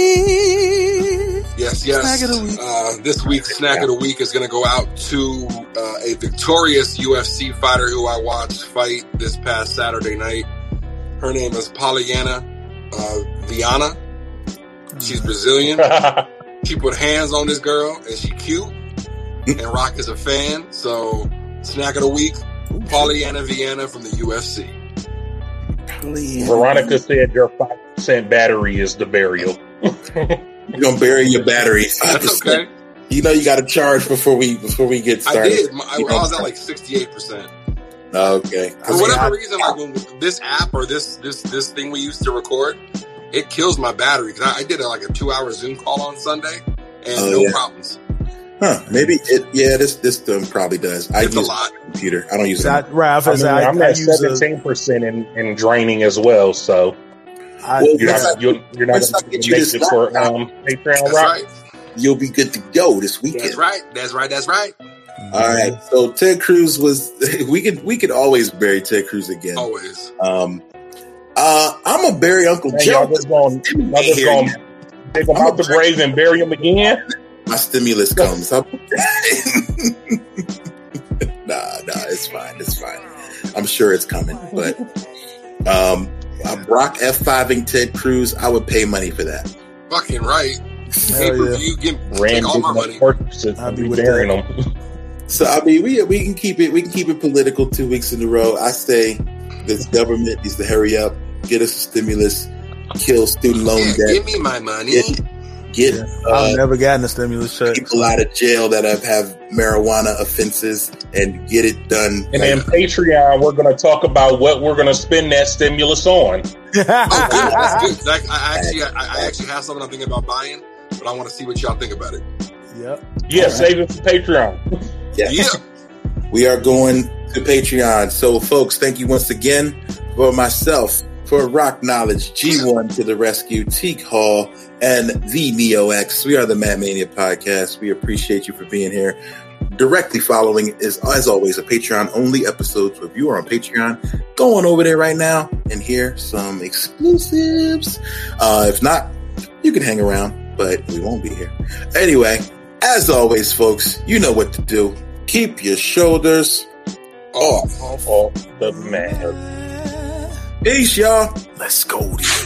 Yes, yes. Snack of the week. Uh, this week's snack of the week is going to go out to uh, a victorious U F C fighter who I watched fight this past Saturday night. Her name is Polyana uh, Viana. She's Brazilian. She put hands on this girl, and she cute. And Rock is a fan, so snack of the week. Polyana Viana from the U F C. Veronica said your five percent battery is the burial. You're gonna bury your battery. That's okay. You know you got to charge before we before we get started. I did. I, I was at like sixty-eight percent. Okay. For whatever reason, like when this app or this this this thing we used to record, it kills my battery because I, I did a, like a two-hour Zoom call on Sunday and oh, no yeah. problems. Huh? Maybe it. Yeah, this this thing probably does. I it's use a lot. A computer. I don't use it. Ralph, I mean, I, I'm I at seventeen percent in, in draining as well. So I, well, you're, not, you're, you're not going to make it for um, Patreon. That's Rock. right. You'll be good to go this weekend. That's right. That's right. That's right. All right. So Ted Cruz was. We could we could always bury Ted Cruz again. Always. Um. Uh. I'm gonna bury Uncle Man, Joe. Y'all just going to dig him out the grave and bury him again. My stimulus comes up. nah, nah, it's fine. It's fine. I'm sure it's coming. But um, Brock F five-ing Ted Cruz, I would pay money for that. Fucking right. Pay per view, give take all my money. I'll be burying them. So I mean, we we can keep it. We can keep it political two weeks in a row. I say this government needs to hurry up, get us a stimulus, kill student loan yeah, debt. Give me my money. Get, Get, yeah. uh, I've never gotten a stimulus check. People out of jail that have, have marijuana offenses and get it done. And then Patreon, we're going to talk about what we're going to spend that stimulus on. Oh, good. That's good. Zach, I actually, I, I actually have something I'm thinking about buying, but I want to see what y'all think about it. Yep. Yeah, right. Save it for Patreon. Yes. Yeah. We are going to Patreon. So, folks, thank you once again for myself, for Rock Knowledge, G one to the rescue, Teak Hall, and the Neo X. We are the Mad Mania podcast. We appreciate you for being here. Directly following is, as always, a Patreon-only episode. So if you are on Patreon, go on over there right now and hear some exclusives. Uh, if not, you can hang around, but we won't be here. Anyway, as always, folks, you know what to do. Keep your shoulders off, off, off the mat. Peace, y'all. Let's go.